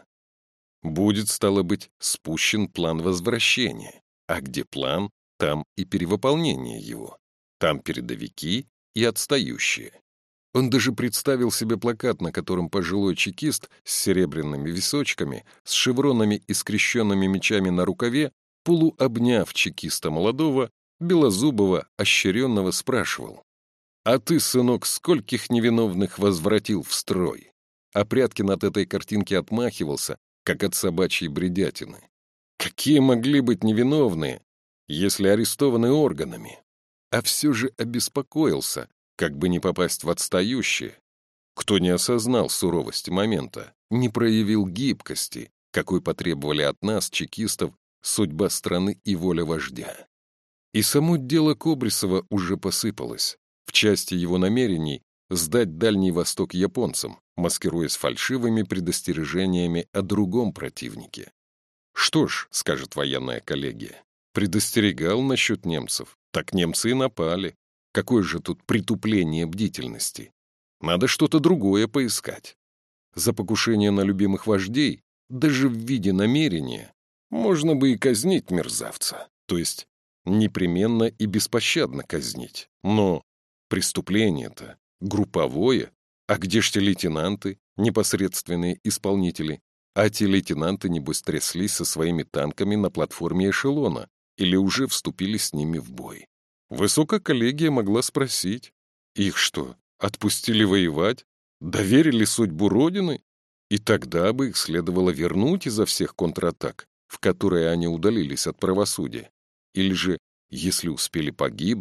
Будет, стало быть, спущен план возвращения, а где план, там и перевыполнение его, там передовики и отстающие. Он даже представил себе плакат, на котором пожилой чекист с серебряными височками, с шевронами и скрещенными мечами на рукаве, полуобняв чекиста молодого, белозубого, ощеренного, спрашивал: «А ты, сынок, скольких невиновных возвратил в строй?» Опряткин от этой картинки отмахивался, как от собачьей бредятины. Какие могли быть невиновные, если арестованы органами? А все же обеспокоился, как бы не попасть в отстающие. Кто не осознал суровости момента, не проявил гибкости, какой потребовали от нас, чекистов, судьба страны и воля вождя. И само дело Кобрисова уже посыпалось, в части его намерений сдать Дальний Восток японцам, маскируясь фальшивыми предостережениями о другом противнике. Что ж, скажет военная коллегия, предостерегал насчет немцев, так немцы и напали. Какое же тут притупление бдительности? Надо что-то другое поискать. За покушение на любимых вождей, даже в виде намерения, можно бы и казнить мерзавца, то есть непременно и беспощадно казнить. Но преступление-то групповое, а где ж те лейтенанты, непосредственные исполнители? А те лейтенанты, небось, тряслись со своими танками на платформе эшелона или уже вступили с ними в бой. Высокая коллегия могла спросить: их что, отпустили воевать? Доверили судьбу Родины? И тогда бы их следовало вернуть изо всех контратак, в которые они удалились от правосудия. Или же, если успели погибнуть,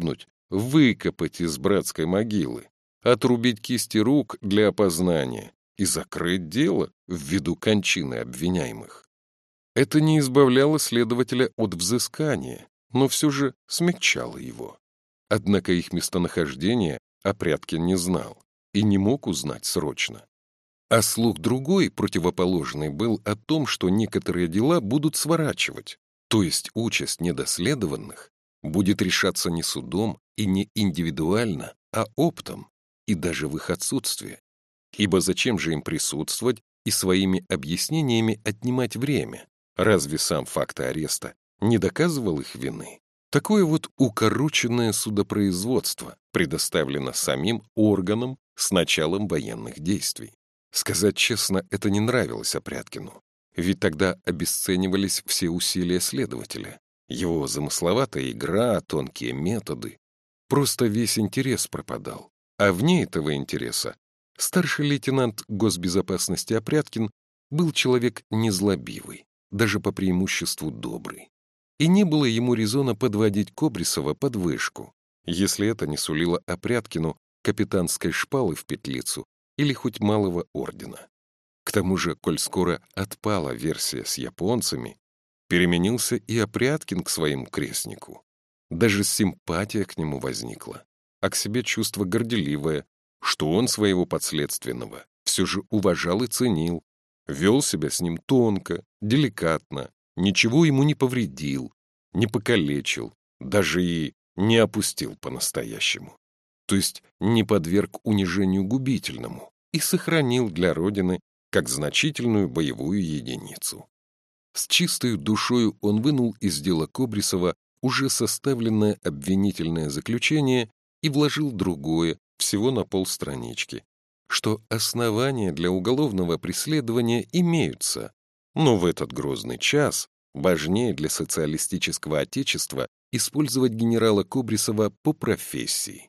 выкопать из братской могилы, отрубить кисти рук для опознания и закрыть дело ввиду кончины обвиняемых. Это не избавляло следователя от взыскания, но все же смягчало его. Однако их местонахождение Опряткин не знал и не мог узнать срочно. А слух другой, противоположный, был о том, что некоторые дела будут сворачивать, то есть участь недоследованных будет решаться не судом и не индивидуально, а оптом, и даже в их отсутствие. Ибо зачем же им присутствовать и своими объяснениями отнимать время? Разве сам факт ареста не доказывал их вины? Такое вот укороченное судопроизводство предоставлено самим органам с началом военных действий. Сказать честно, это не нравилось Опряткину, ведь тогда обесценивались все усилия следователя, его замысловатая игра, тонкие методы. Просто весь интерес пропадал. А вне этого интереса старший лейтенант госбезопасности Опряткин был человек незлобивый, даже по преимуществу добрый. И не было ему резона подводить Кобрисова под вышку, если это не сулило Опряткину капитанской шпалы в петлицу или хоть малого ордена. К тому же, коль скоро отпала версия с японцами, переменился и Опряткин к своему крестнику. Даже симпатия к нему возникла, а к себе чувство горделивое, что он своего подследственного все же уважал и ценил, вел себя с ним тонко, деликатно, ничего ему не повредил, не покалечил, даже и не опустил по-настоящему. То есть не подверг унижению губительному и сохранил для Родины как значительную боевую единицу. С чистой душою он вынул из дела Кобрисова уже составленное обвинительное заключение и вложил другое, всего на полстранички, что основания для уголовного преследования имеются, но в этот грозный час важнее для социалистического отечества использовать генерала Кобрисова по профессии.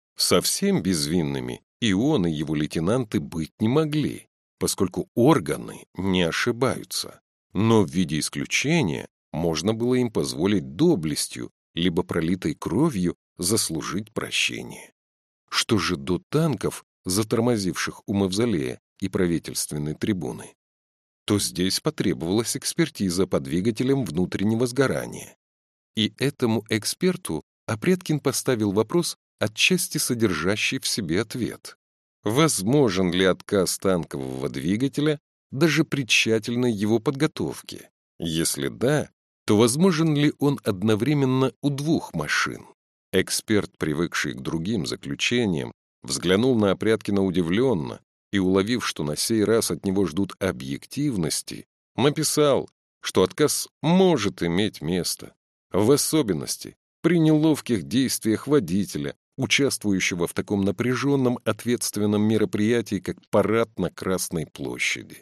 Совсем безвинными и он, и его лейтенанты быть не могли, поскольку органы не ошибаются. Но в виде исключения можно было им позволить доблестью, либо пролитой кровью заслужить прощение. Что же до танков, затормозивших у мавзолея и правительственной трибуны, то здесь потребовалась экспертиза по двигателям внутреннего сгорания. И этому эксперту Опряткин поставил вопрос, отчасти содержащий в себе ответ. Возможен ли отказ танкового двигателя даже при тщательной его подготовке? Если да, то возможен ли он одновременно у двух машин? Эксперт, привыкший к другим заключениям, взглянул на Опряткина удивленно и, уловив, что на сей раз от него ждут объективности, написал, что отказ может иметь место, в особенности при неловких действиях водителя, участвующего в таком напряженном ответственном мероприятии, как парад на Красной площади.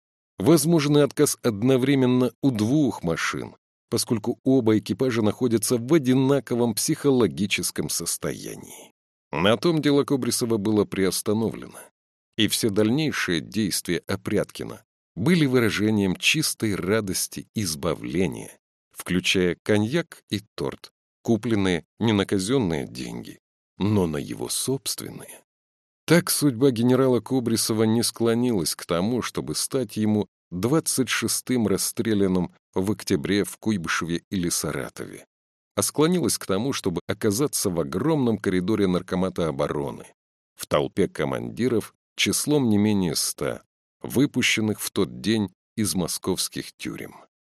Возможен отказ одновременно у двух машин, поскольку оба экипажа находятся в одинаковом психологическом состоянии. На том дело Кобрисова было приостановлено, и все дальнейшие действия Опряткина были выражением чистой радости избавления, включая коньяк и торт, купленные не на казенные деньги, но на его собственные. Так судьба генерала Кобрисова не склонилась к тому, чтобы стать ему двадцать шестым расстрелянным в октябре в Куйбышеве или Саратове, а склонилась к тому, чтобы оказаться в огромном коридоре Наркомата обороны, в толпе командиров числом не менее ста, выпущенных в тот день из московских тюрем.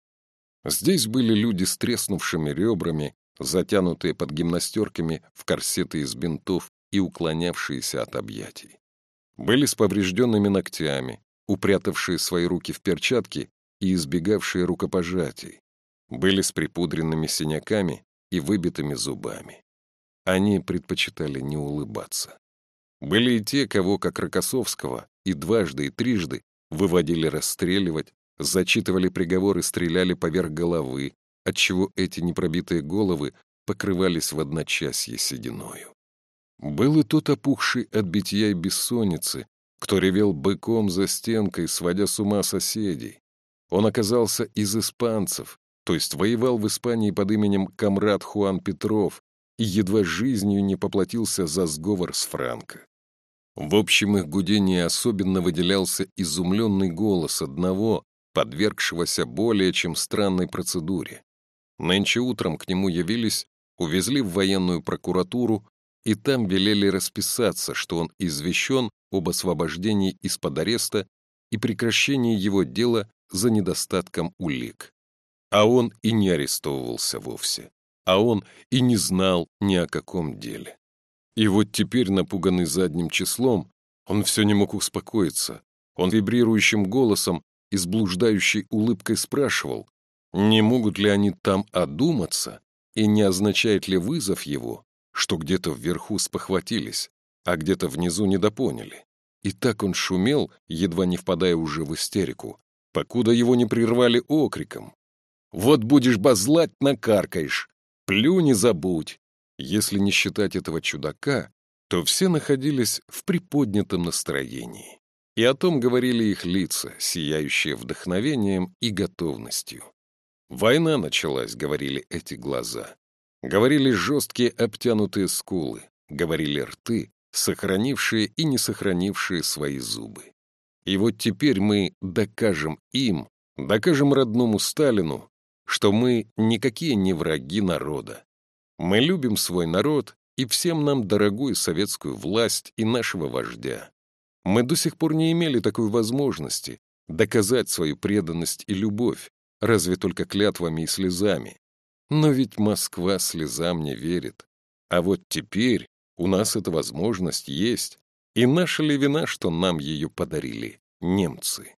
Здесь были люди с треснувшими ребрами, затянутые под гимнастерками в корсеты из бинтов и уклонявшиеся от объятий. Были с поврежденными ногтями, упрятавшие свои руки в перчатки и избегавшие рукопожатий. Были с припудренными синяками и выбитыми зубами. Они предпочитали не улыбаться. Были и те, кого, как Рокоссовского, и дважды, и трижды выводили расстреливать, зачитывали приговор и стреляли поверх головы, отчего эти непробитые головы покрывались в одночасье сединою. Был и тот опухший от битья и бессонницы, кто ревел быком за стенкой, сводя с ума соседей. Он оказался из испанцев, то есть воевал в Испании под именем Камрад Хуан Петров, и едва жизнью не поплатился за сговор с Франко. В общем их гудении особенно выделялся изумленный голос одного, подвергшегося более чем странной процедуре. Нынче утром к нему явились, увезли в военную прокуратуру, и там велели расписаться, что он извещен об освобождении из-под ареста и прекращении его дела за недостатком улик. А он и не арестовывался вовсе, а он и не знал ни о каком деле. И вот теперь, напуганный задним числом, он все не мог успокоиться. Он вибрирующим голосом и с блуждающей улыбкой спрашивал, не могут ли они там одуматься, и не означает ли вызов его, что где-то вверху спохватились, а где-то внизу недопоняли. И так он шумел, едва не впадая уже в истерику, покуда его не прервали окриком. «Вот будешь базлать, накаркаешь! Плюнь и забудь!» Если не считать этого чудака, то все находились в приподнятом настроении. И о том говорили их лица, сияющие вдохновением и готовностью. «Война началась», — говорили эти глаза. Говорили жесткие обтянутые скулы, говорили рты, сохранившие и не сохранившие свои зубы. И вот теперь мы докажем им, докажем родному Сталину, что мы никакие не враги народа. Мы любим свой народ и всем нам дорогую советскую власть и нашего вождя. Мы до сих пор не имели такой возможности доказать свою преданность и любовь, разве только клятвами и слезами. Но ведь Москва слезам не верит. А вот теперь у нас эта возможность есть, и наша ли вина, что нам ее подарили немцы?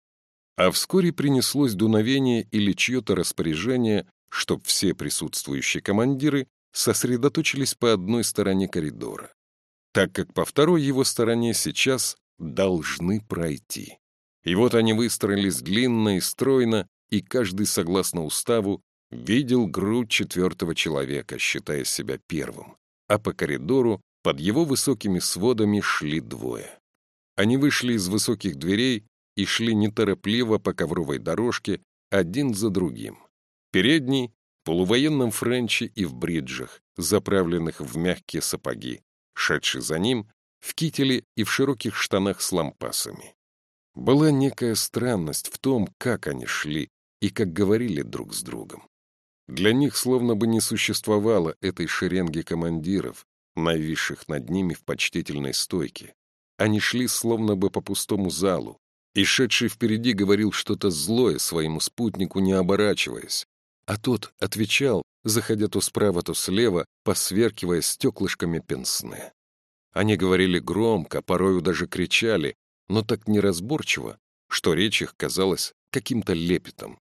А вскоре принеслось дуновение или чье-то распоряжение, чтоб все присутствующие командиры сосредоточились по одной стороне коридора, так как по второй его стороне сейчас должны пройти. И вот они выстроились длинно и стройно, и каждый, согласно уставу, видел грудь четвертого человека, считая себя первым, а по коридору под его высокими сводами шли двое. Они вышли из высоких дверей и шли неторопливо по ковровой дорожке один за другим. Передний — в полувоенном френче и в бриджах, заправленных в мягкие сапоги, шедший за ним в кителе и в широких штанах с лампасами. Была некая странность в том, как они шли и как говорили друг с другом. Для них словно бы не существовало этой шеренги командиров, нависших над ними в почтительной стойке. Они шли словно бы по пустому залу, и шедший впереди говорил что-то злое своему спутнику, не оборачиваясь, а тот отвечал, заходя то справа, то слева, посверкивая стеклышками пенсне. Они говорили громко, порою даже кричали, но так неразборчиво, что речь их казалась каким-то лепетом.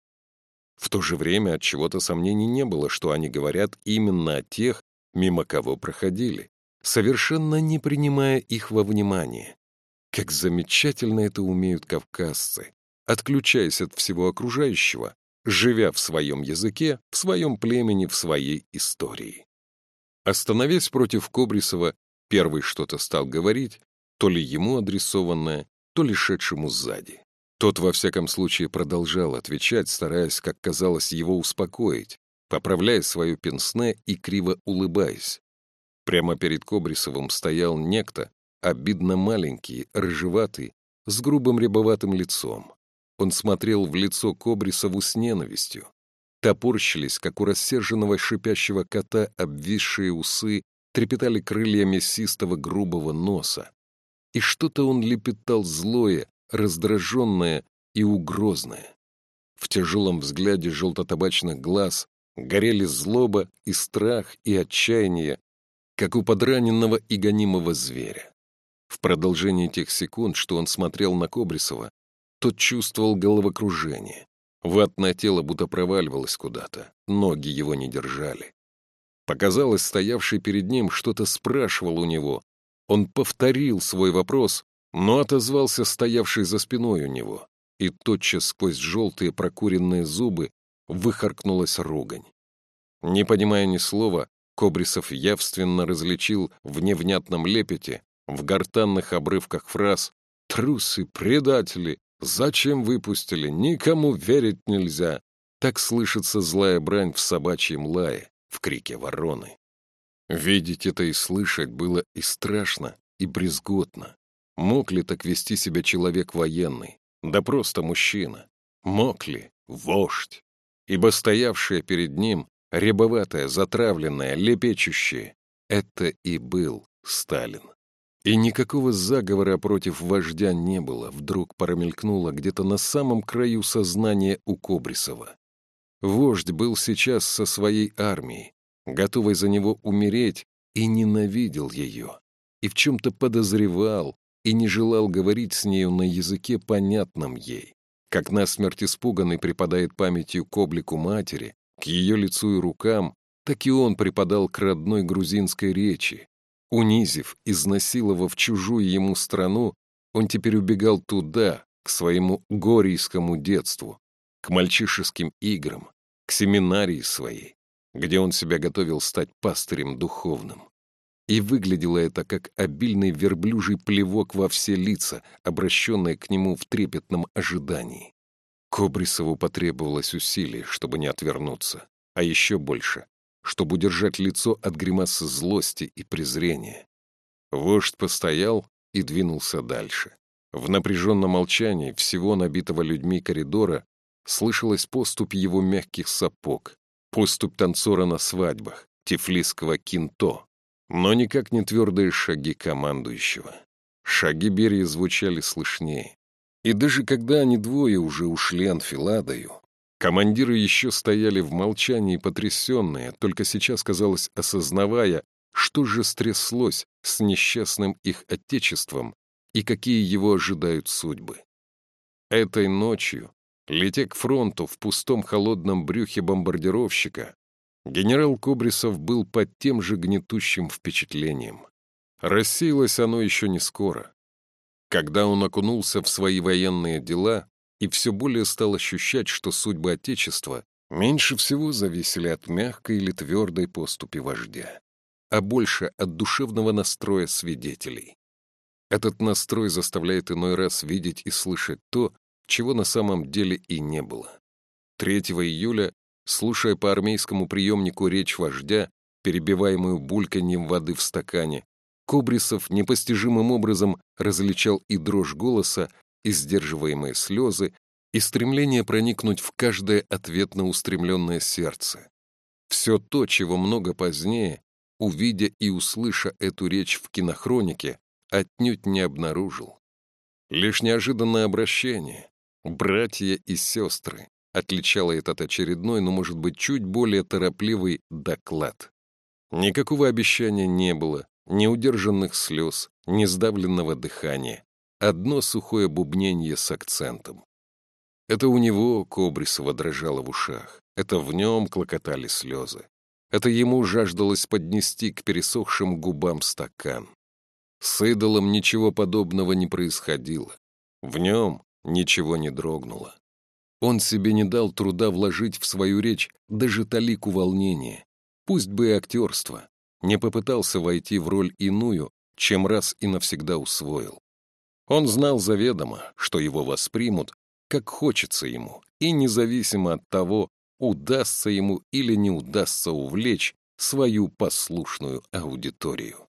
В то же время от чего-то сомнений не было, что они говорят именно о тех, мимо кого проходили, совершенно не принимая их во внимание. Как замечательно это умеют кавказцы, отключаясь от всего окружающего, живя в своем языке, в своем племени, в своей истории. Остановясь против Кобрисова, первый что-то стал говорить, то ли ему адресованное, то ли шедшему сзади. Тот, во всяком случае, продолжал отвечать, стараясь, как казалось, его успокоить, поправляя свое пенсне и криво улыбаясь. Прямо перед Кобрисовым стоял некто, обидно маленький, рыжеватый, с грубым рябоватым лицом. Он смотрел в лицо Кобрисову с ненавистью. Топорщились, как у рассерженного шипящего кота, обвисшие усы, трепетали крылья мясистого грубого носа. И что-то он лепетал злое, раздраженное и угрозное. В тяжелом взгляде желтотабачных глаз горели злоба и страх и отчаяние, как у подраненного и гонимого зверя. В продолжении тех секунд, что он смотрел на Кобрисова, тот чувствовал головокружение. Ватное тело будто проваливалось куда-то, ноги его не держали. Показалось, стоявший перед ним что-то спрашивал у него. Он повторил свой вопрос, но отозвался стоявший за спиной у него, и тотчас сквозь желтые прокуренные зубы выхаркнулась ругань. Не понимая ни слова, Кобрисов явственно различил в невнятном лепете, в гортанных обрывках фраз «Трусы, предатели! Зачем выпустили? Никому верить нельзя!» Так слышится злая брань в собачьем лае, в крике вороны. Видеть это и слышать было и страшно, и брезготно. Мог ли так вести себя человек военный? Да просто мужчина. Мог ли? Вождь. Ибо стоявшее перед ним, рябоватое, затравленное, лепечущее, это и был Сталин. И никакого заговора против вождя не было, вдруг промелькнуло где-то на самом краю сознания у Кобрисова. Вождь был сейчас со своей армией, готовый за него умереть, и ненавидел ее, и в чем-то подозревал, и не желал говорить с нею на языке, понятном ей. Как насмерть испуганный припадает памятью к облику матери, к ее лицу и рукам, так и он припадал к родной грузинской речи. Унизив, изнасиловав чужую ему страну, он теперь убегал туда, к своему горийскому детству, к мальчишеским играм, к семинарии своей, где он себя готовил стать пастырем духовным. И выглядело это как обильный верблюжий плевок во все лица, обращенные к нему в трепетном ожидании. Кобрисову потребовалось усилий, чтобы не отвернуться, а еще больше, чтобы удержать лицо от гримасы злости и презрения. Вождь постоял и двинулся дальше. В напряженном молчании всего набитого людьми коридора слышалась поступь его мягких сапог, поступь танцора на свадьбах, тифлисского кинто, но никак не твердые шаги командующего. Шаги Берии звучали слышнее. И даже когда они двое уже ушли анфиладою, командиры еще стояли в молчании потрясенные, только сейчас, казалось, осознавая, что же стряслось с несчастным их отечеством и какие его ожидают судьбы. Этой ночью, летя к фронту в пустом холодном брюхе бомбардировщика, генерал Кобрисов был под тем же гнетущим впечатлением. Рассеялось оно еще не скоро. Когда он окунулся в свои военные дела и все более стал ощущать, что судьбы Отечества меньше всего зависели от мягкой или твердой поступи вождя, а больше от душевного настроя свидетелей. Этот настрой заставляет иной раз видеть и слышать то, чего на самом деле и не было. третьего июля, слушая по армейскому приемнику речь вождя, перебиваемую бульканьем воды в стакане, Кобрисов непостижимым образом различал и дрожь голоса, и сдерживаемые слезы, и стремление проникнуть в каждое ответно устремленное сердце. Все то, чего много позднее, увидя и услыша эту речь в кинохронике, отнюдь не обнаружил. Лишь неожиданное обращение, братья и сестры, отличало этот очередной, но, может быть, чуть более торопливый доклад. Никакого обещания не было, ни удержанных слез, ни сдавленного дыхания. Одно сухое бубненье с акцентом. Это у него Кобрисова дрожало в ушах, это в нем клокотали слезы. Это ему жаждалось поднести к пересохшим губам стакан. С идолом ничего подобного не происходило. В нем ничего не дрогнуло. Он себе не дал труда вложить в свою речь даже талику волнения, пусть бы и актерство, не попытался войти в роль иную, чем раз и навсегда усвоил. Он знал заведомо, что его воспримут, как хочется ему, и независимо от того, удастся ему или не удастся увлечь свою послушную аудиторию.